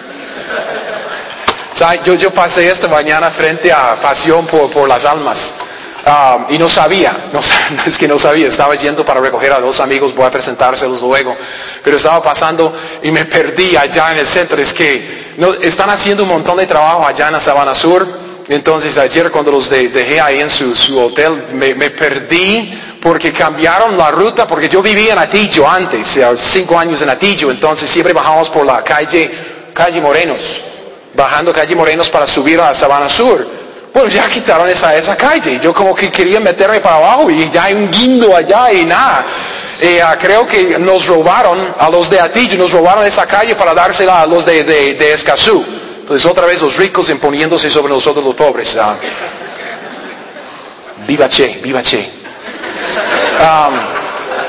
Speaker 1: O sea, yo, yo pasé esta mañana frente a Pasión por, por las Almas um, y no sabía, no, es que no sabía, estaba yendo para recoger a dos amigos, voy a presentárselos luego, pero estaba pasando y me perdí allá en el centro. Es que no, están haciendo un montón de trabajo allá en la Sabana Sur. Entonces ayer cuando los de, dejé ahí en su, su hotel me, me perdí porque cambiaron la ruta, porque yo vivía en Atillo antes, cinco años en Atillo, entonces siempre bajábamos por la calle, calle Morenos. Bajando calle Morenos para subir a la Sabana Sur. Bueno, ya quitaron esa, esa calle. Yo como que quería meterme para abajo y ya hay un guindo allá y nada. Eh, uh, creo que nos robaron a los de Atillo, nos robaron esa calle para dársela a los de, de, de Escazú. Entonces otra vez los ricos imponiéndose sobre nosotros los pobres. Uh, viva Che, viva Che. Um,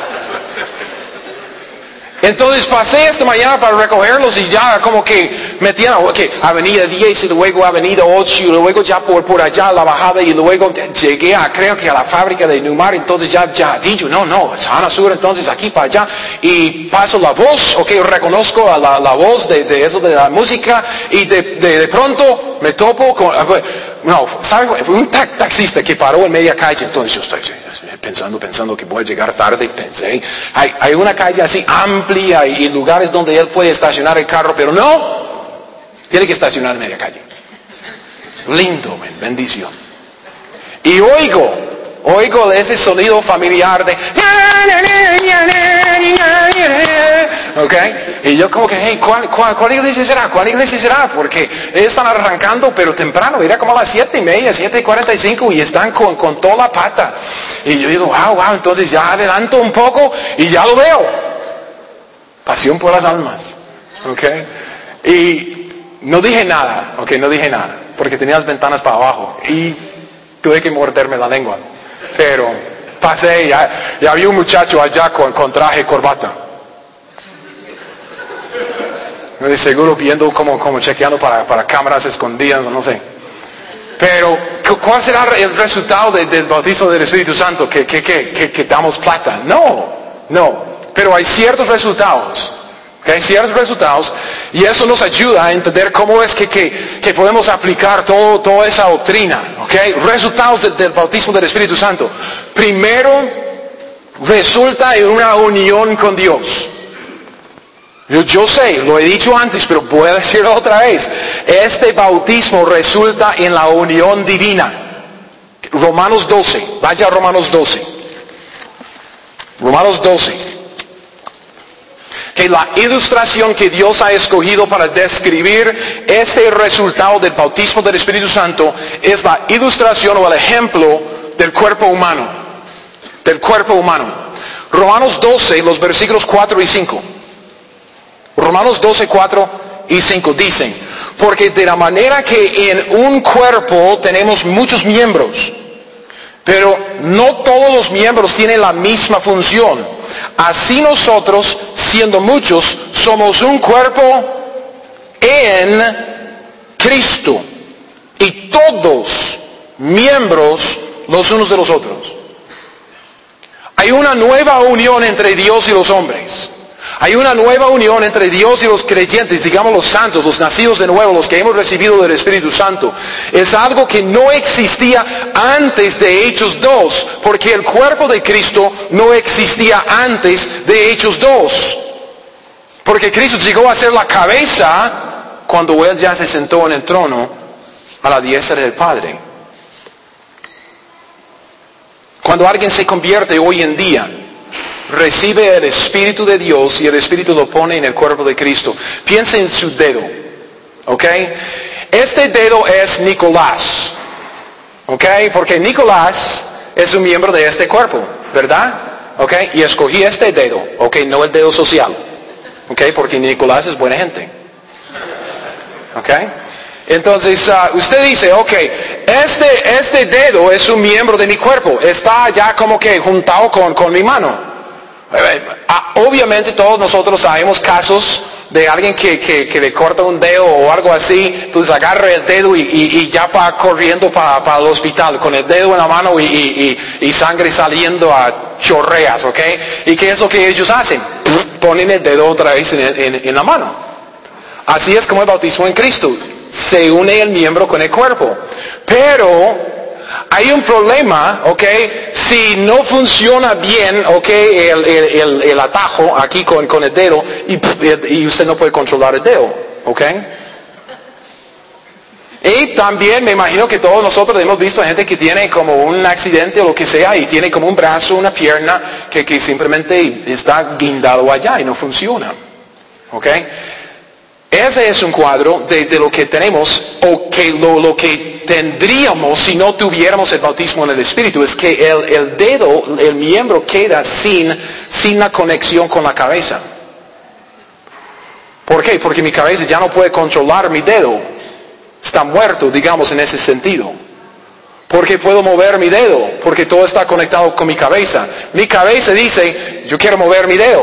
Speaker 1: Entonces pasé esta mañana para recogerlos y ya como que metían okay, avenida diez y luego avenida ocho y luego ya por, por allá la bajada y luego llegué a creo que a la fábrica de Newmar. Entonces ya, ya digo, no, no, Sabana Sur, entonces aquí para allá y paso la voz, ok, reconozco a la, la voz de, de eso de la música y de, de, de pronto me topo con, no, ¿sabe? Fue un taxista que paró en media calle, entonces yo estoy pensando, pensando que voy a llegar tarde, pensé, hay, hay una calle así amplia y lugares donde él puede estacionar el carro, pero no, tiene que estacionar en media calle. Lindo, bendición. Y oigo, oigo ese sonido familiar de ¿ok? Y yo como que, hey, ¿cuál, cuál, cuál iglesia será? ¿Cuál iglesia será? Porque ellos están arrancando, pero temprano, era como a las siete y media, siete y cuarenta y cinco, y están con, con toda la pata. Y yo digo, wow, wow, entonces ya adelanto un poco y ya lo veo. Pasión por las almas, ¿ok? Y no dije nada, ¿ok? No dije nada, porque tenía las ventanas para abajo y tuve que morderme la lengua. Pero pasé, ya, ya vi un muchacho allá con, con traje y corbata. De seguro viendo como, como chequeando para, para cámaras escondidas, no sé. Pero, ¿cuál será el resultado de, del bautismo del Espíritu Santo? ¿Que, que, que, que, que damos plata? No, no. Pero hay ciertos resultados. Hay ciertos resultados. Y eso nos ayuda a entender cómo es que, que, que podemos aplicar todo, toda esa doctrina. ¿Okay? Resultados de, del bautismo del Espíritu Santo. Primero, resulta en una unión con Dios. Yo, yo sé, lo he dicho antes, pero voy a decirlo otra vez. Este bautismo resulta en la unión divina. Romanos doce, vaya a Romanos doce. Romanos doce. Que la ilustración que Dios ha escogido para describir este resultado del bautismo del Espíritu Santo es la ilustración o el ejemplo del cuerpo humano. Del cuerpo humano. Romanos doce, los versículos cuatro y cinco. Romanos doce, cuatro y cinco dicen, porque de la manera que en un cuerpo tenemos muchos miembros, pero no todos los miembros tienen la misma función. Así nosotros, siendo muchos, somos un cuerpo en Cristo. Y todos miembros los unos de los otros. Hay una nueva unión entre Dios y los hombres. Hay una nueva unión entre Dios y los creyentes, digamos los santos, los nacidos de nuevo, los que hemos recibido del Espíritu Santo. Es algo que no existía antes de Hechos dos, porque el cuerpo de Cristo no existía antes de Hechos dos. Porque Cristo llegó a ser la cabeza cuando Él ya se sentó en el trono a la diestra del Padre. Cuando alguien se convierte hoy en día, recibe el Espíritu de Dios y el Espíritu lo pone en el cuerpo de Cristo. Piensa en su dedo, ¿ok? Este dedo es Nicolás, ¿ok? Porque Nicolás es un miembro de este cuerpo, ¿verdad? ¿Ok? Y escogí este dedo, ¿ok? No el dedo social, ¿ok? Porque Nicolás es buena gente, ¿ok? Entonces, uh, usted dice, ok, este, este dedo es un miembro de mi cuerpo, está ya como que juntado con, con mi mano. Obviamente todos nosotros sabemos casos de alguien que, que, que le corta un dedo o algo así, entonces agarra el dedo y, y, y ya va corriendo para, para el hospital con el dedo en la mano y, y, y, y sangre saliendo a chorreas, ¿ok? ¿Y qué es lo que ellos hacen? Ponen el dedo otra vez en, en, en la mano. Así es como el bautismo en Cristo. Se une el miembro con el cuerpo. Pero hay un problema, ¿ok? Si no funciona bien, ¿ok? El, el, el, el atajo aquí con, con el dedo y, y usted no puede controlar el dedo, ¿ok? Y también me imagino que todos nosotros hemos visto gente que tiene como un accidente o lo que sea y tiene como un brazo, una pierna que, que simplemente está guindado allá y no funciona, ¿ok? Ese es un cuadro de, de lo que tenemos o que lo, lo que tendríamos si no tuviéramos el bautismo en el Espíritu. Es que el, el dedo, el miembro queda sin, sin la conexión con la cabeza. ¿Por qué? Porque mi cabeza ya no puede controlar mi dedo. Está muerto, digamos, en ese sentido. ¿Por qué puedo mover mi dedo? Porque todo está conectado con mi cabeza. Mi cabeza dice, yo quiero mover mi dedo.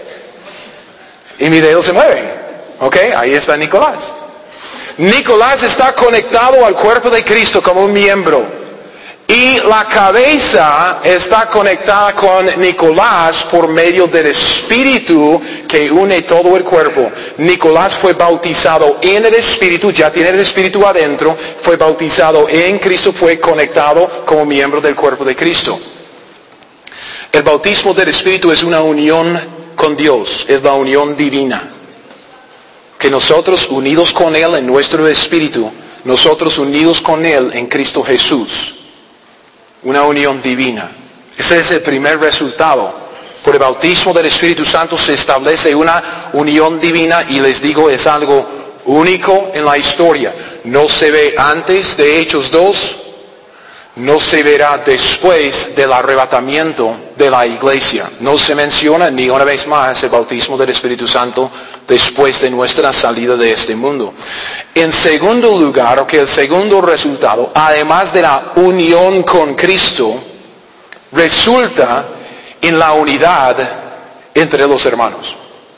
Speaker 1: Y mi dedo se mueve. Ok, ahí está Nicolás. Nicolás está conectado al cuerpo de Cristo como un miembro. Y la cabeza está conectada con Nicolás por medio del Espíritu que une todo el cuerpo. Nicolás fue bautizado en el Espíritu, ya tiene el Espíritu adentro, fue bautizado en Cristo, fue conectado como miembro del cuerpo de Cristo. El bautismo del Espíritu es una unión con Dios, es la unión divina. Que nosotros unidos con Él en nuestro espíritu, nosotros unidos con Él en Cristo Jesús. Una unión divina. Ese es el primer resultado Por el bautismo del Espíritu Santo se establece una unión divina y les digo, es algo único en la historia. No se ve antes de Hechos dos, no se verá después del arrebatamiento de la iglesia. No se menciona ni una vez más el bautismo del Espíritu Santo después de nuestra salida de este mundo. En segundo lugar, o que el segundo resultado, además de la unión con Cristo, resulta en la unidad entre los hermanos.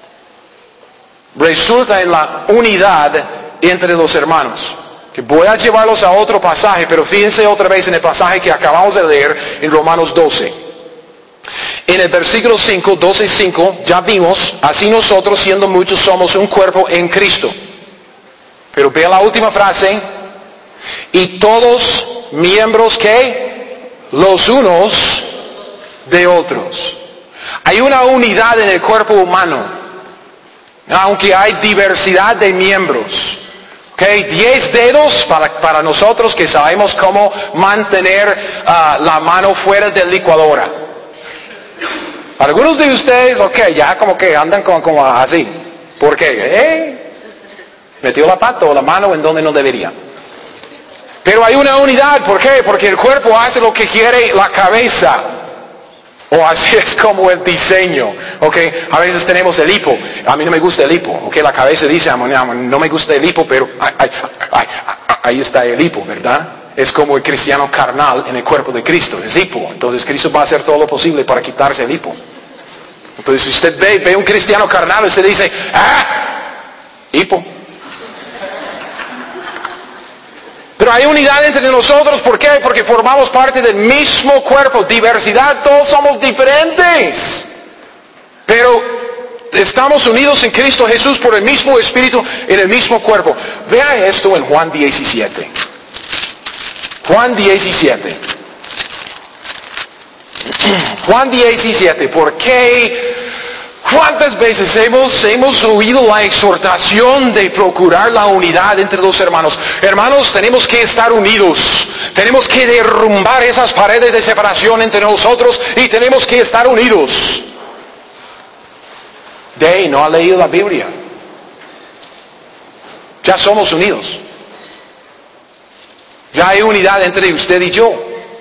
Speaker 1: Resulta en la unidad entre los hermanos. Que voy a llevarlos a otro pasaje, pero fíjense otra vez en el pasaje que acabamos de leer en Romanos doce. En el versículo cinco, doce cinco, ya vimos, así nosotros siendo muchos somos un cuerpo en Cristo. Pero vea la última frase, y todos miembros que los unos de otros. Hay una unidad en el cuerpo humano, aunque hay diversidad de miembros. Okay, diez dedos para, para nosotros que sabemos cómo mantener uh, la mano fuera de la licuadora. Algunos de ustedes, ok, ya como que andan como, como así. ¿Por qué? ¿Eh? Metió la pata o la mano en donde no debería. Pero hay una unidad, ¿por qué? Porque el cuerpo hace lo que quiere la cabeza. O así es como el diseño, ¿ok? A veces tenemos el hipo. A mí no me gusta el hipo, ¿ok? La cabeza dice, no me gusta el hipo, pero ay, ay, ay, ahí está el hipo, ¿verdad? Es como el cristiano carnal en el cuerpo de Cristo, es hipo. Entonces Cristo va a hacer todo lo posible para quitarse el hipo. Entonces si usted ve, ve un cristiano carnal, usted dice, ¡ah! Hipo. Pero hay unidad entre nosotros, ¿por qué? Porque formamos parte del mismo cuerpo. Diversidad, todos somos diferentes. Pero estamos unidos en Cristo Jesús por el mismo Espíritu, en el mismo cuerpo. Vea esto en Juan diecisiete. Juan diecisiete. Juan diecisiete, ¿por qué? ¿Cuántas veces hemos, hemos oído la exhortación de procurar la unidad entre los hermanos? Hermanos, tenemos que estar unidos. Tenemos que derrumbar esas paredes de separación entre nosotros y tenemos que estar unidos. Day no ha leído la Biblia. Ya somos unidos. Ya hay unidad entre usted y yo.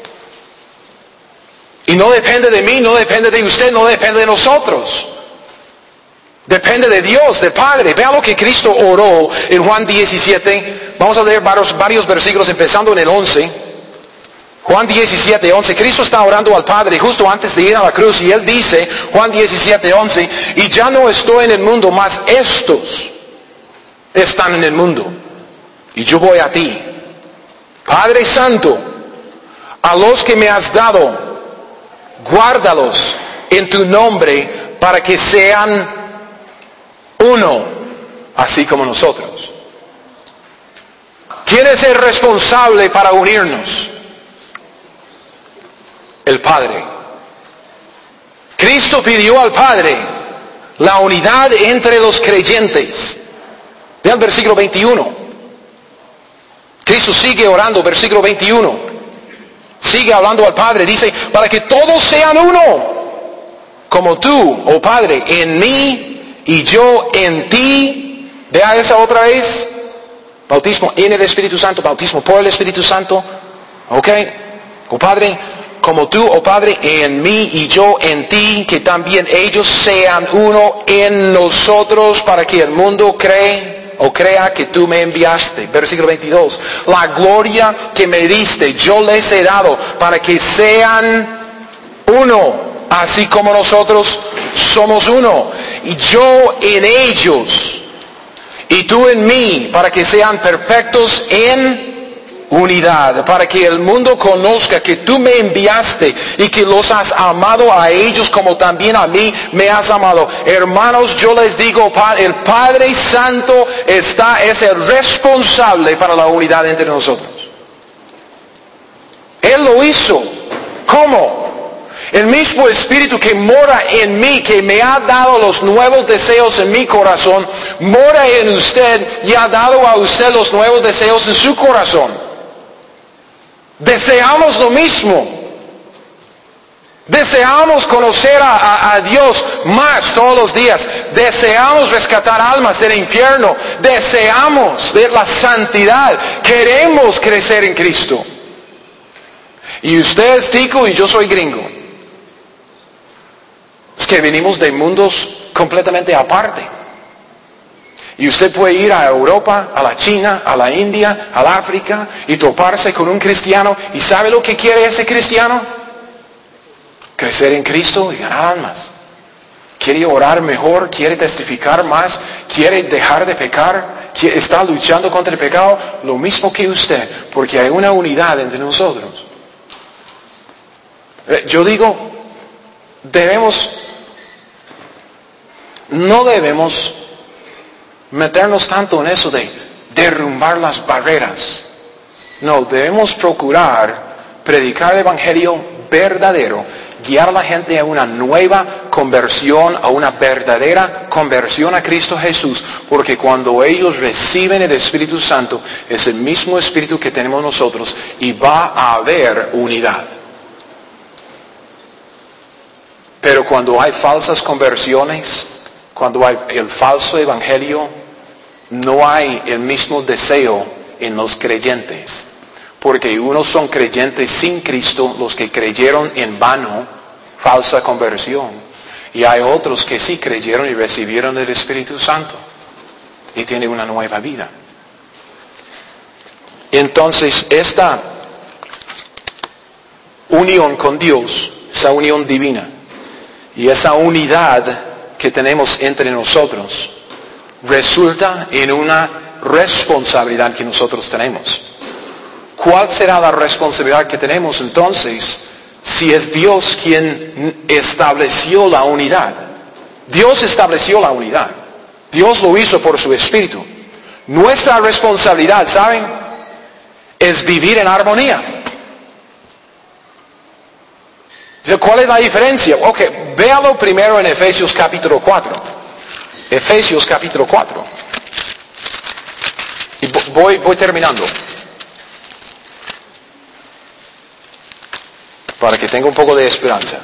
Speaker 1: Y no depende de mí, no depende de usted, no depende de nosotros. Depende de Dios, del Padre. Vea lo que Cristo oró en Juan diecisiete. Vamos a leer varios, varios versículos empezando en el once. Juan diecisiete, once. Cristo está orando al Padre justo antes de ir a la cruz y Él dice, Juan diecisiete, once, y ya no estoy en el mundo, mas estos están en el mundo. Y yo voy a ti. Padre Santo, a los que me has dado, guárdalos en tu nombre para que sean uno, así como nosotros. ¿Quién es el responsable para unirnos? El Padre. Cristo pidió al Padre la unidad entre los creyentes. Vean el versículo veintiuno. Cristo sigue orando, versículo veintiuno. Sigue hablando al Padre, dice, para que todos sean uno, como tú, oh Padre, en mí y yo en ti. Vea esa otra vez. Bautismo en el Espíritu Santo, bautismo por el Espíritu Santo. Ok. Oh Padre, como tú, oh Padre, en mí y yo en ti, que también ellos sean uno en nosotros, para que el mundo cree o crea que tú me enviaste. Versículo veintidós. La gloria que me diste, yo les he dado, para que sean uno, así como nosotros somos uno. Y yo en ellos, y tú en mí, para que sean perfectos en unidad, para que el mundo conozca que tú me enviaste y que los has amado a ellos como también a mí me has amado. Hermanos, yo les digo, el Padre Santo está, es el responsable para la unidad entre nosotros. Él lo hizo. ¿Cómo? El mismo Espíritu que mora en mí, que me ha dado los nuevos deseos en mi corazón, mora en usted y ha dado a usted los nuevos deseos en su corazón. Deseamos lo mismo. Deseamos conocer a, a, a Dios más todos los días. Deseamos rescatar almas del infierno. Deseamos ver la santidad. Queremos crecer en Cristo. Y usted es tico y yo soy gringo. Es que venimos de mundos completamente aparte. Y usted puede ir a Europa, a la China, a la India, al África y toparse con un cristiano. ¿Y sabe lo que quiere ese cristiano? Crecer en Cristo y ganar almas. Quiere orar mejor, quiere testificar más, quiere dejar de pecar, quiere, está luchando contra el pecado, lo mismo que usted, porque hay una unidad entre nosotros. Yo digo, debemos, no debemos meternos tanto en eso de derrumbar las barreras. No, debemos procurar predicar el evangelio verdadero, guiar a la gente a una nueva conversión, a una verdadera conversión a Cristo Jesús, porque cuando ellos reciben el Espíritu Santo, es el mismo Espíritu que tenemos nosotros y va a haber unidad. Pero cuando hay falsas conversiones, cuando hay el falso evangelio, no hay el mismo deseo en los creyentes. Porque unos son creyentes sin Cristo, los que creyeron en vano, falsa conversión. Y hay otros que sí creyeron y recibieron el Espíritu Santo. Y tienen una nueva vida. Entonces, esta unión con Dios, esa unión divina, y esa unidad que tenemos entre nosotros, resulta en una responsabilidad que nosotros tenemos. ¿Cuál será la responsabilidad que tenemos entonces si es Dios quien estableció la unidad? Dios estableció la unidad. Dios lo hizo por su Espíritu. Nuestra responsabilidad, ¿saben? Es vivir en armonía. ¿Cuál es la diferencia? Ok, véalo primero en Efesios capítulo cuatro. Efesios capítulo cuatro. Y voy, voy terminando. Para que tenga un poco de esperanza.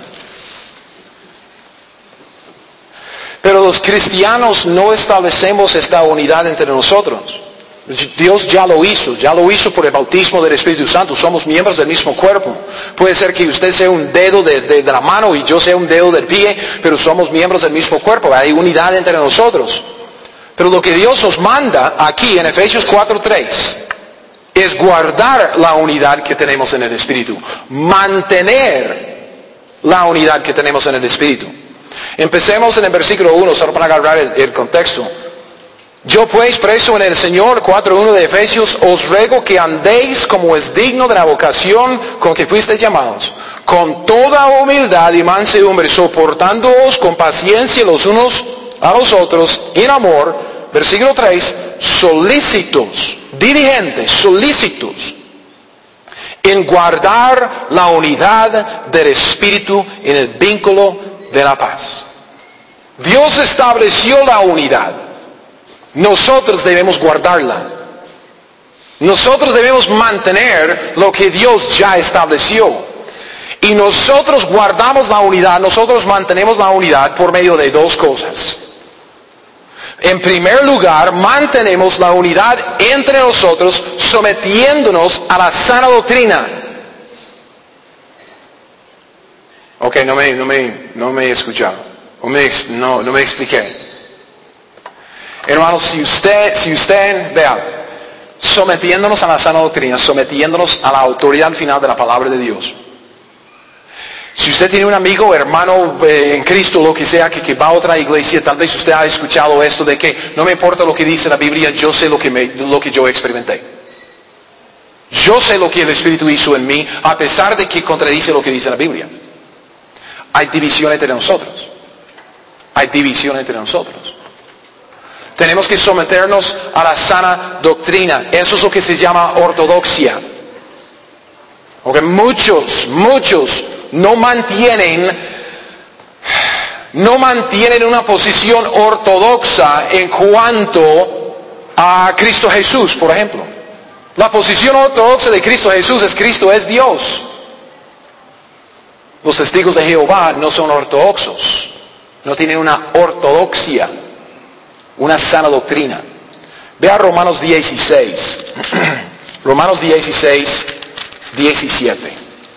Speaker 1: Pero los cristianos no establecemos esta unidad entre nosotros. Dios ya lo hizo, ya lo hizo por el bautismo del Espíritu Santo. Somos miembros del mismo cuerpo. Puede ser que usted sea un dedo de, de, de la mano y yo sea un dedo del pie, pero somos miembros del mismo cuerpo. Hay unidad entre nosotros. Pero lo que Dios nos manda aquí en Efesios cuatro tres es guardar la unidad que tenemos en el Espíritu. Mantener la unidad que tenemos en el Espíritu. Empecemos en el versículo uno, solo para agarrar el, el contexto. Yo pues, preso en el Señor, cuatro uno de Efesios, os ruego que andéis como es digno de la vocación con que fuisteis llamados, con toda humildad y mansedumbre, soportándoos con paciencia los unos a los otros, en amor. Versículo tres, solícitos, diligentes, solícitos, en guardar la unidad del Espíritu en el vínculo de la paz. Dios estableció la unidad. Nosotros debemos guardarla. Nosotros debemos mantener lo que Dios ya estableció. Y nosotros guardamos la unidad, nosotros mantenemos la unidad por medio de dos cosas. En primer lugar, mantenemos la unidad entre nosotros sometiéndonos a la sana doctrina. Ok, no me, no me, no me he escuchado. No me, no, no me expliqué. Hermanos, si usted, si usted, vea, sometiéndonos a la sana doctrina, sometiéndonos a la autoridad final de la palabra de Dios. Si usted tiene un amigo, hermano eh, en Cristo, lo que sea, que, que va a otra iglesia, tal vez usted ha escuchado esto de que no me importa lo que dice la Biblia, yo sé lo que, me, lo que yo experimenté. Yo sé lo que el Espíritu hizo en mí, a pesar de que contradice lo que dice la Biblia. Hay división entre nosotros. Hay división entre nosotros. Tenemos que someternos a la sana doctrina. Eso es lo que se llama ortodoxia. Porque muchos, muchos no mantienen, no mantienen una posición ortodoxa en cuanto a Cristo Jesús, por ejemplo. La posición ortodoxa de Cristo Jesús es Cristo es Dios. Los testigos de Jehová no son ortodoxos, no tienen una ortodoxia, una sana doctrina. Ve a Romanos dieciséis, Romanos dieciséis, diecisiete.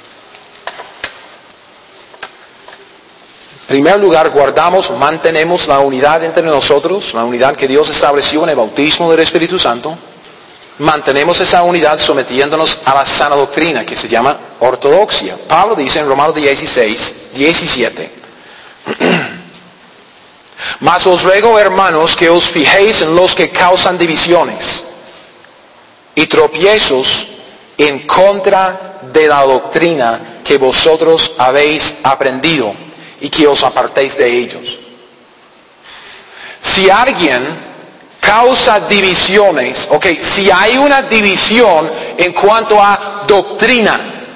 Speaker 1: En primer lugar, guardamos, mantenemos la unidad entre nosotros, la unidad que Dios estableció en el bautismo del Espíritu Santo. Mantenemos esa unidad sometiéndonos a la sana doctrina, que se llama ortodoxia. Pablo dice en Romanos dieciséis, diecisiete. Mas os ruego, hermanos, que os fijéis en los que causan divisiones y tropiezos en contra de la doctrina que vosotros habéis aprendido y que os apartéis de ellos. Si alguien causa divisiones, ok, si hay una división en cuanto a doctrina,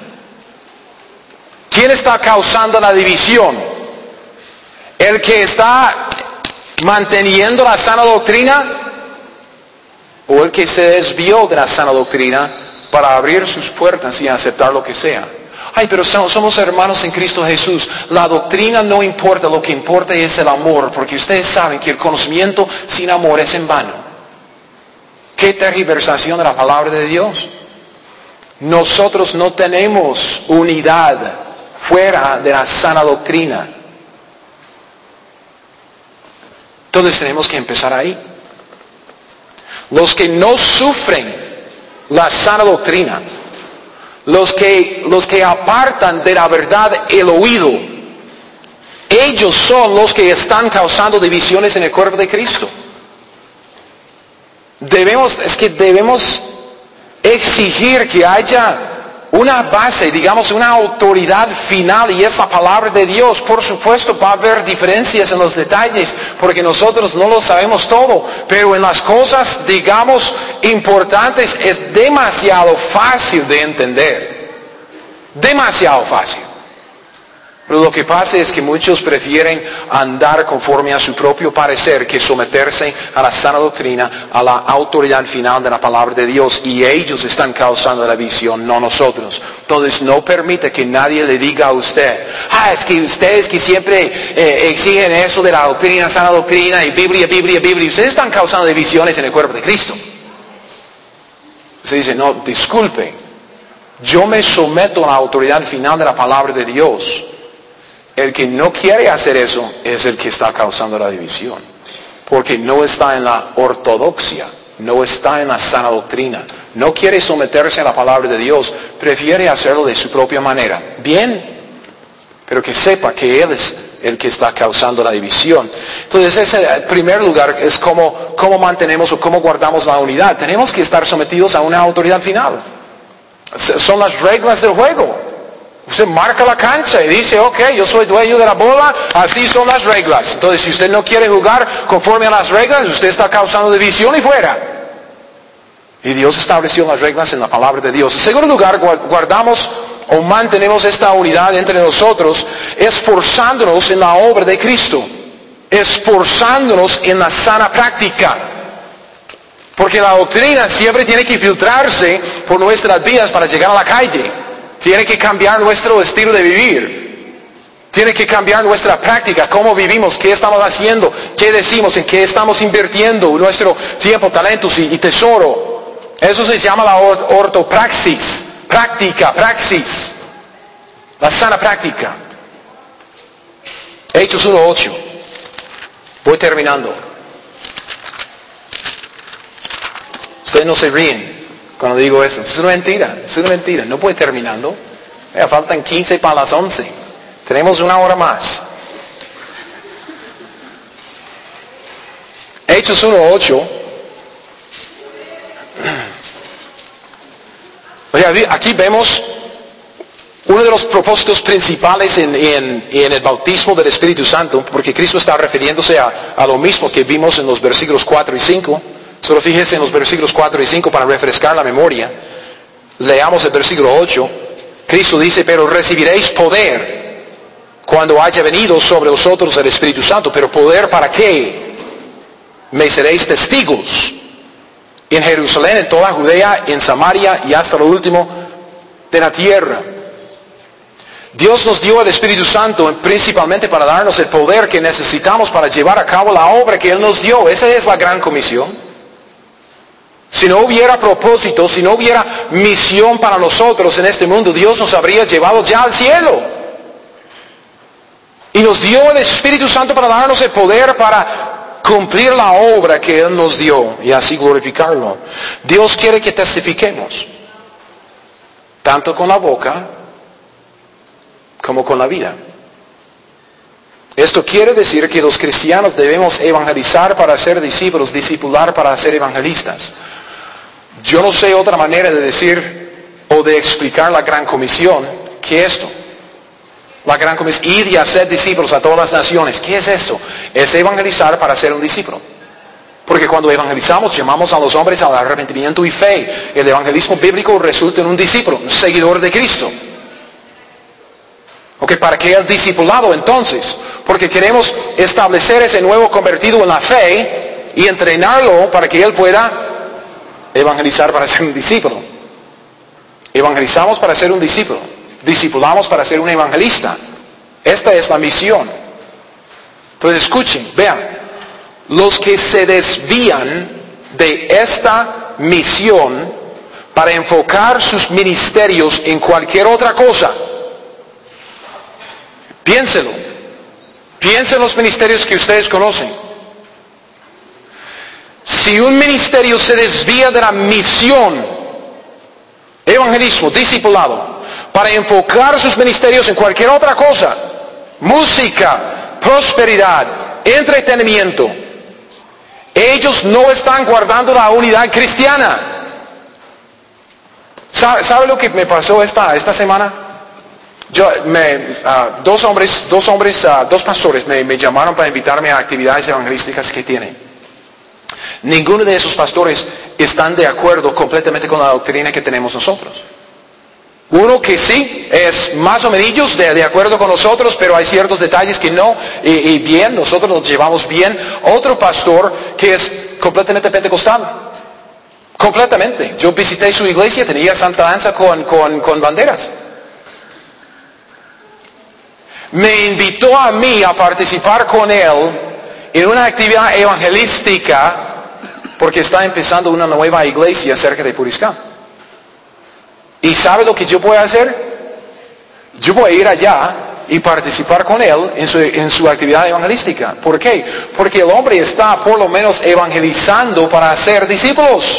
Speaker 1: ¿quién está causando la división? ¿El que está manteniendo la sana doctrina o el que se desvió de la sana doctrina para abrir sus puertas y aceptar lo que sea? Ay, pero somos hermanos en Cristo Jesús. La doctrina no importa, lo que importa es el amor, porque ustedes saben que el conocimiento sin amor es en vano. ¿Qué tergiversación de la palabra de Dios? Nosotros no tenemos unidad fuera de la sana doctrina. Entonces tenemos que empezar ahí. Los que no sufren la sana doctrina, los que, los que apartan de la verdad el oído, ellos son los que están causando divisiones en el cuerpo de Cristo. Debemos, es que debemos exigir que haya una base, digamos, una autoridad final, y es la palabra de Dios. Por supuesto va a haber diferencias en los detalles, porque nosotros no lo sabemos todo, pero en las cosas, digamos, importantes es demasiado fácil de entender. Demasiado fácil. Pero lo que pasa es que muchos prefieren andar conforme a su propio parecer que someterse a la sana doctrina, a la autoridad final de la palabra de Dios. Y ellos están causando la visión, no nosotros. Entonces no permite que nadie le diga a usted, ah, es que ustedes que siempre eh, exigen eso de la doctrina, sana doctrina, y Biblia, Biblia, Biblia, ustedes están causando divisiones en el cuerpo de Cristo. Usted dice, no, disculpe, yo me someto a la autoridad final de la palabra de Dios. El que no quiere hacer eso es el que está causando la división, porque no está en la ortodoxia, no está en la sana doctrina, no quiere someterse a la palabra de Dios, prefiere hacerlo de su propia manera. Bien, pero que sepa que Él es el que está causando la división. Entonces, ese en primer lugar es cómo, cómo mantenemos o cómo guardamos la unidad. Tenemos que estar sometidos a una autoridad final. Son las reglas del juego. Usted marca la cancha y dice, ok, yo soy dueño de la bola, así son las reglas. Entonces, si usted no quiere jugar conforme a las reglas, usted está causando división y fuera. Y Dios estableció las reglas en la palabra de Dios. En segundo lugar, guardamos o mantenemos esta unidad entre nosotros esforzándonos en la obra de Cristo. Esforzándonos en la sana práctica. Porque la doctrina siempre tiene que filtrarse por nuestras vidas para llegar a la calle. Tiene que cambiar nuestro estilo de vivir. Tiene que cambiar nuestra práctica, cómo vivimos, qué estamos haciendo, qué decimos, en qué estamos invirtiendo nuestro tiempo, talentos y, y tesoro. Eso se llama la ortopraxis, práctica, praxis. La sana práctica. Hechos uno ocho. Voy terminando. Ustedes no se ríen cuando digo eso. Es una mentira, es una mentira. No voy terminando. Ya faltan quince para las once. Tenemos una hora más. Hechos uno ocho. Aquí vemos uno de los propósitos principales en, en, en el bautismo del Espíritu Santo, porque Cristo está refiriéndose a, a lo mismo que vimos en los versículos cuatro y cinco. Solo fíjese en los versículos cuatro y cinco para refrescar la memoria. Leamos el versículo ocho. Cristo dice, pero recibiréis poder cuando haya venido sobre vosotros el Espíritu Santo. ¿Pero poder para qué? Me seréis testigos en Jerusalén, en toda Judea, en Samaria y hasta lo último de la tierra. Dios nos dio el Espíritu Santo principalmente para darnos el poder que necesitamos para llevar a cabo la obra que Él nos dio. Esa es la gran comisión. Si no hubiera propósito, si no hubiera misión para nosotros en este mundo, Dios nos habría llevado ya al cielo. Y nos dio el Espíritu Santo para darnos el poder para cumplir la obra que Él nos dio y así glorificarlo. Dios quiere que testifiquemos, tanto con la boca como con la vida. Esto quiere decir que los cristianos debemos evangelizar para ser discípulos, discipular para ser evangelistas. Yo no sé otra manera de decir o de explicar la gran comisión que esto. La gran comisión, ir y hacer discípulos a todas las naciones. ¿Qué es esto? Es evangelizar para ser un discípulo. Porque cuando evangelizamos, llamamos a los hombres al arrepentimiento y fe. El evangelismo bíblico resulta en un discípulo, un seguidor de Cristo. Ok, ¿para qué el discipulado entonces? Porque queremos establecer ese nuevo convertido en la fe y entrenarlo para que él pueda evangelizar para ser un discípulo. Evangelizamos para ser un discípulo. Discipulamos para ser un evangelista. Esta es la misión. Entonces escuchen, vean. Los que se desvían de esta misión para enfocar sus ministerios en cualquier otra cosa. Piénselo. Piensen los ministerios que ustedes conocen. Si un ministerio se desvía de la misión, evangelismo, discipulado, para enfocar sus ministerios en cualquier otra cosa, música, prosperidad, entretenimiento, ellos no están guardando la unidad cristiana. ¿Sabe, sabe lo que me pasó esta, esta semana? Yo, me, uh, dos hombres, dos hombres, uh, dos pastores me, me llamaron para invitarme a actividades evangelísticas que tienen. Ninguno de esos pastores están de acuerdo completamente con la doctrina que tenemos nosotros. Uno que sí, es más o menos de, de acuerdo con nosotros, pero hay ciertos detalles que no, y, y bien, nosotros nos llevamos bien. Otro pastor que es completamente pentecostal. Completamente. Yo visité su iglesia, tenía Santa Danza con, con, con banderas. Me invitó a mí a participar con él en una actividad evangelística porque está empezando una nueva iglesia cerca de Puriscal. ¿Y sabe lo que yo voy a hacer? Yo voy a ir allá y participar con él en su, en su actividad evangelística. ¿Por qué? Porque el hombre está por lo menos evangelizando para hacer discípulos.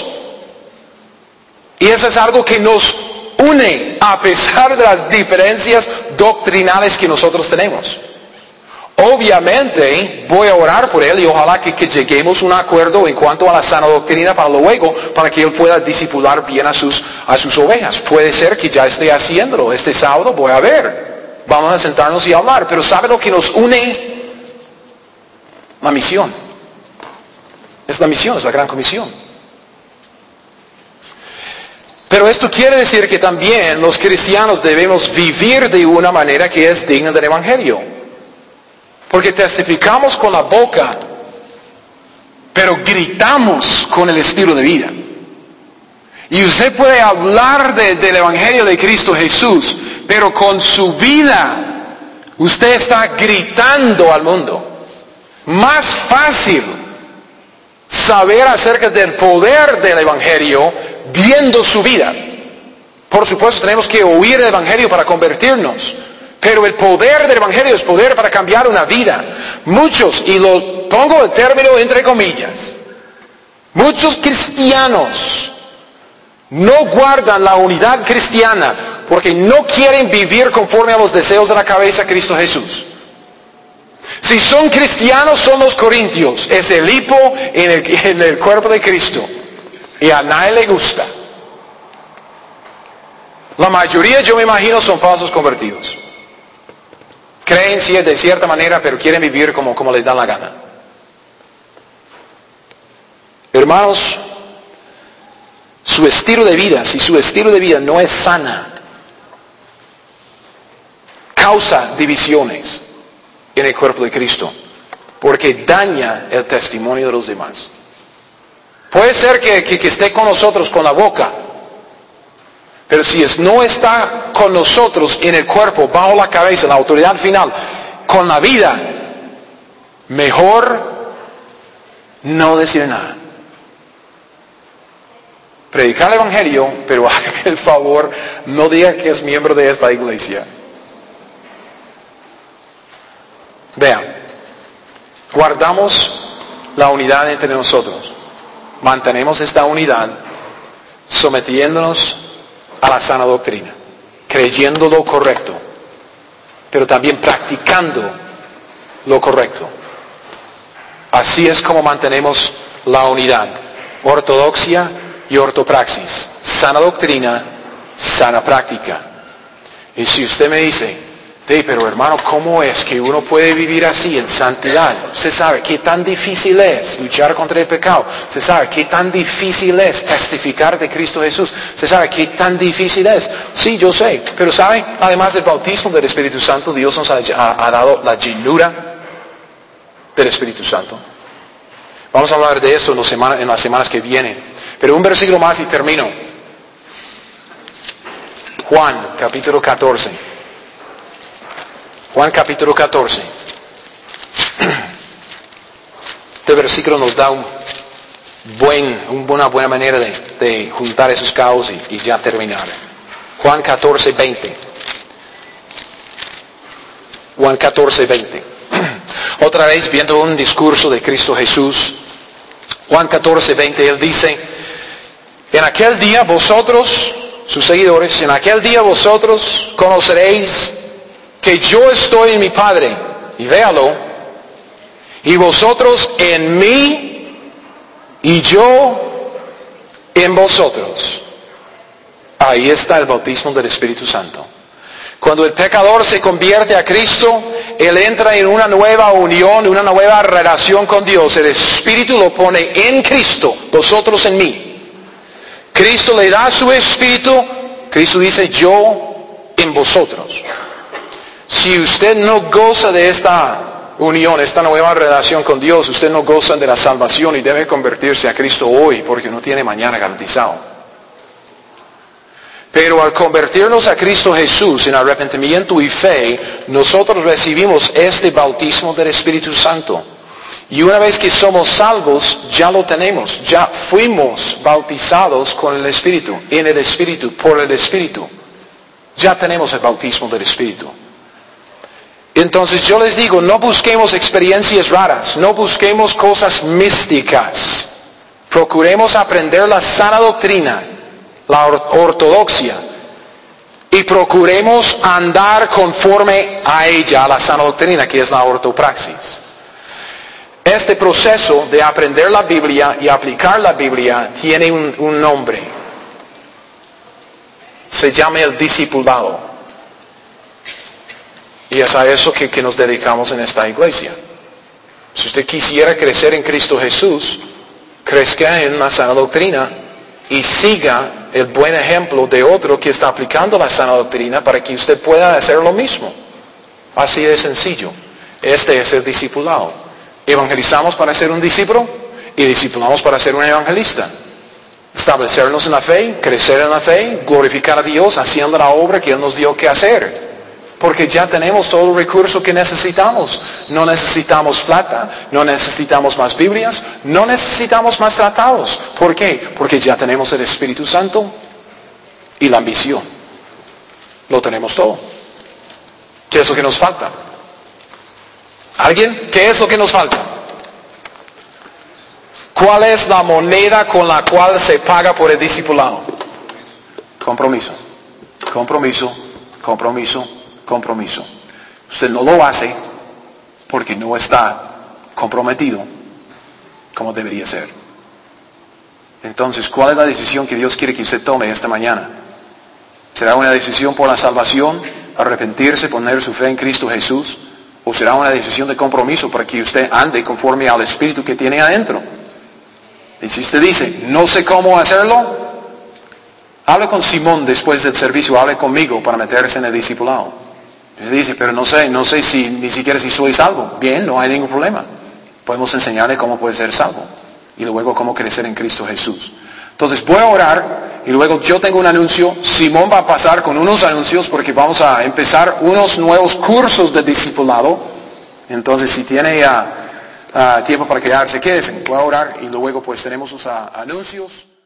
Speaker 1: Y eso es algo que nos une a pesar de las diferencias doctrinales que nosotros tenemos. Obviamente voy a orar por él y ojalá que, que lleguemos a un acuerdo en cuanto a la sana doctrina para luego, para que él pueda discipular bien a sus, a sus ovejas. Puede ser que ya esté haciéndolo. Este sábado voy a ver. Vamos a sentarnos y hablar. Pero ¿sabe lo que nos une? La misión. Es la misión, es la gran comisión. Pero esto quiere decir que también los cristianos debemos vivir de una manera que es digna del Evangelio. Porque testificamos con la boca, pero gritamos con el estilo de vida. Y usted puede hablar de, del Evangelio de Cristo Jesús, pero con su vida usted está gritando al mundo. Más fácil saber acerca del poder del Evangelio viendo su vida. Por supuesto tenemos que oír el Evangelio para convertirnos. Pero el poder del Evangelio es poder para cambiar una vida. Muchos, y lo pongo el término entre comillas, muchos cristianos no guardan la unidad cristiana porque no quieren vivir conforme a los deseos de la cabeza de Cristo Jesús. Si son cristianos, son los corintios. Es el hipo en el, en el cuerpo de Cristo. Y a nadie le gusta. La mayoría, yo me imagino, son falsos convertidos. Creen de cierta manera, pero quieren vivir como, como les da la gana. Hermanos, su estilo de vida, si su estilo de vida no es sana, causa divisiones en el cuerpo de Cristo, porque daña el testimonio de los demás. Puede ser que, que, que esté con nosotros con la boca, Pero si es, no está con nosotros en el cuerpo, bajo la cabeza, la autoridad final, con la vida, mejor no decir nada. Predicar el Evangelio, pero haga el favor, no diga que es miembro de esta iglesia. Vean, guardamos la unidad entre nosotros. Mantenemos esta unidad sometiéndonos a la sana doctrina, creyendo lo correcto, pero también practicando lo correcto. Así es como mantenemos la unidad. Ortodoxia y ortopraxis. Sana doctrina, sana práctica. Y si usted me dice, hey, pero hermano, ¿cómo es que uno puede vivir así en santidad? Usted sabe qué tan difícil es luchar contra el pecado. Usted sabe qué tan difícil es testificar de Cristo Jesús. Usted sabe qué tan difícil es. Sí, yo sé. Pero ¿sabe? Además del bautismo del Espíritu Santo, Dios nos ha, ha, ha dado la llenura del Espíritu Santo. Vamos a hablar de eso en, los semana, en las semanas que vienen. Pero un versículo más y termino. Juan, capítulo catorce. Juan capítulo catorce. Este versículo nos da un buen, una buena manera de, de juntar esos cabos y, y ya terminar. Juan catorce, veinte. Juan catorce, veinte. Otra vez viendo un discurso de Cristo Jesús. Juan catorce, veinte, Él dice, en aquel día vosotros, sus seguidores, en aquel día vosotros conoceréis que yo estoy en mi Padre, y véalo, y vosotros en mí, y yo en vosotros. Ahí está el bautismo del Espíritu Santo. Cuando el pecador se convierte a Cristo, él entra en una nueva unión, una nueva relación con Dios. El Espíritu lo pone en Cristo, vosotros en mí. Cristo le da su Espíritu, Cristo dice, yo en vosotros. Si usted no goza de esta unión, esta nueva relación con Dios, usted no goza de la salvación y debe convertirse a Cristo hoy porque no tiene mañana garantizado. Pero al convertirnos a Cristo Jesús en arrepentimiento y fe, nosotros recibimos este bautismo del Espíritu Santo. Y una vez que somos salvos, ya lo tenemos. Ya fuimos bautizados con el Espíritu, en el Espíritu, por el Espíritu. Ya tenemos el bautismo del Espíritu. Entonces yo les digo, no busquemos experiencias raras, no busquemos cosas místicas. Procuremos aprender la sana doctrina, la ortodoxia, y procuremos andar conforme a ella, a la sana doctrina, que es la ortopraxis. Este proceso de aprender la Biblia y aplicar la Biblia tiene un, un nombre. Se llama el discipulado. Y es a eso que, que nos dedicamos en esta iglesia. Si usted quisiera crecer en Cristo Jesús, crezca en la sana doctrina y siga el buen ejemplo de otro que está aplicando la sana doctrina para que usted pueda hacer lo mismo. Así de sencillo. Este es el discipulado. Evangelizamos para ser un discípulo y discipulamos para ser un evangelista. Establecernos en la fe, crecer en la fe, glorificar a Dios haciendo la obra que Él nos dio que hacer. Porque ya tenemos todo el recurso que necesitamos. No necesitamos plata, no necesitamos más Biblias, no necesitamos más tratados. ¿Por qué? Porque ya tenemos el Espíritu Santo y la ambición. Lo tenemos todo. ¿Qué es lo que nos falta? ¿Alguien? ¿Qué es lo que nos falta? ¿Cuál es la moneda con la cual se paga por el discipulado? Compromiso. Compromiso. Compromiso. Compromiso. Usted no lo hace porque no está comprometido como debería ser. Entonces, ¿cuál es la decisión que Dios quiere que usted tome esta mañana? ¿Será una decisión por la salvación, arrepentirse, poner su fe en Cristo Jesús? ¿O será una decisión de compromiso para que usted ande conforme al Espíritu que tiene adentro? Y si usted dice, no sé cómo hacerlo, hable con Simón después del servicio, hable conmigo para meterse en el discipulado. Usted dice, pero no sé, no sé si ni siquiera si soy salvo. Bien, no hay ningún problema. Podemos enseñarle cómo puede ser salvo. Y luego cómo crecer en Cristo Jesús. Entonces voy a orar y luego yo tengo un anuncio. Simón va a pasar con unos anuncios porque vamos a empezar unos nuevos cursos de discipulado. Entonces, si tiene uh, uh, tiempo para quedarse, quédese, voy a orar y luego pues tenemos los uh, anuncios.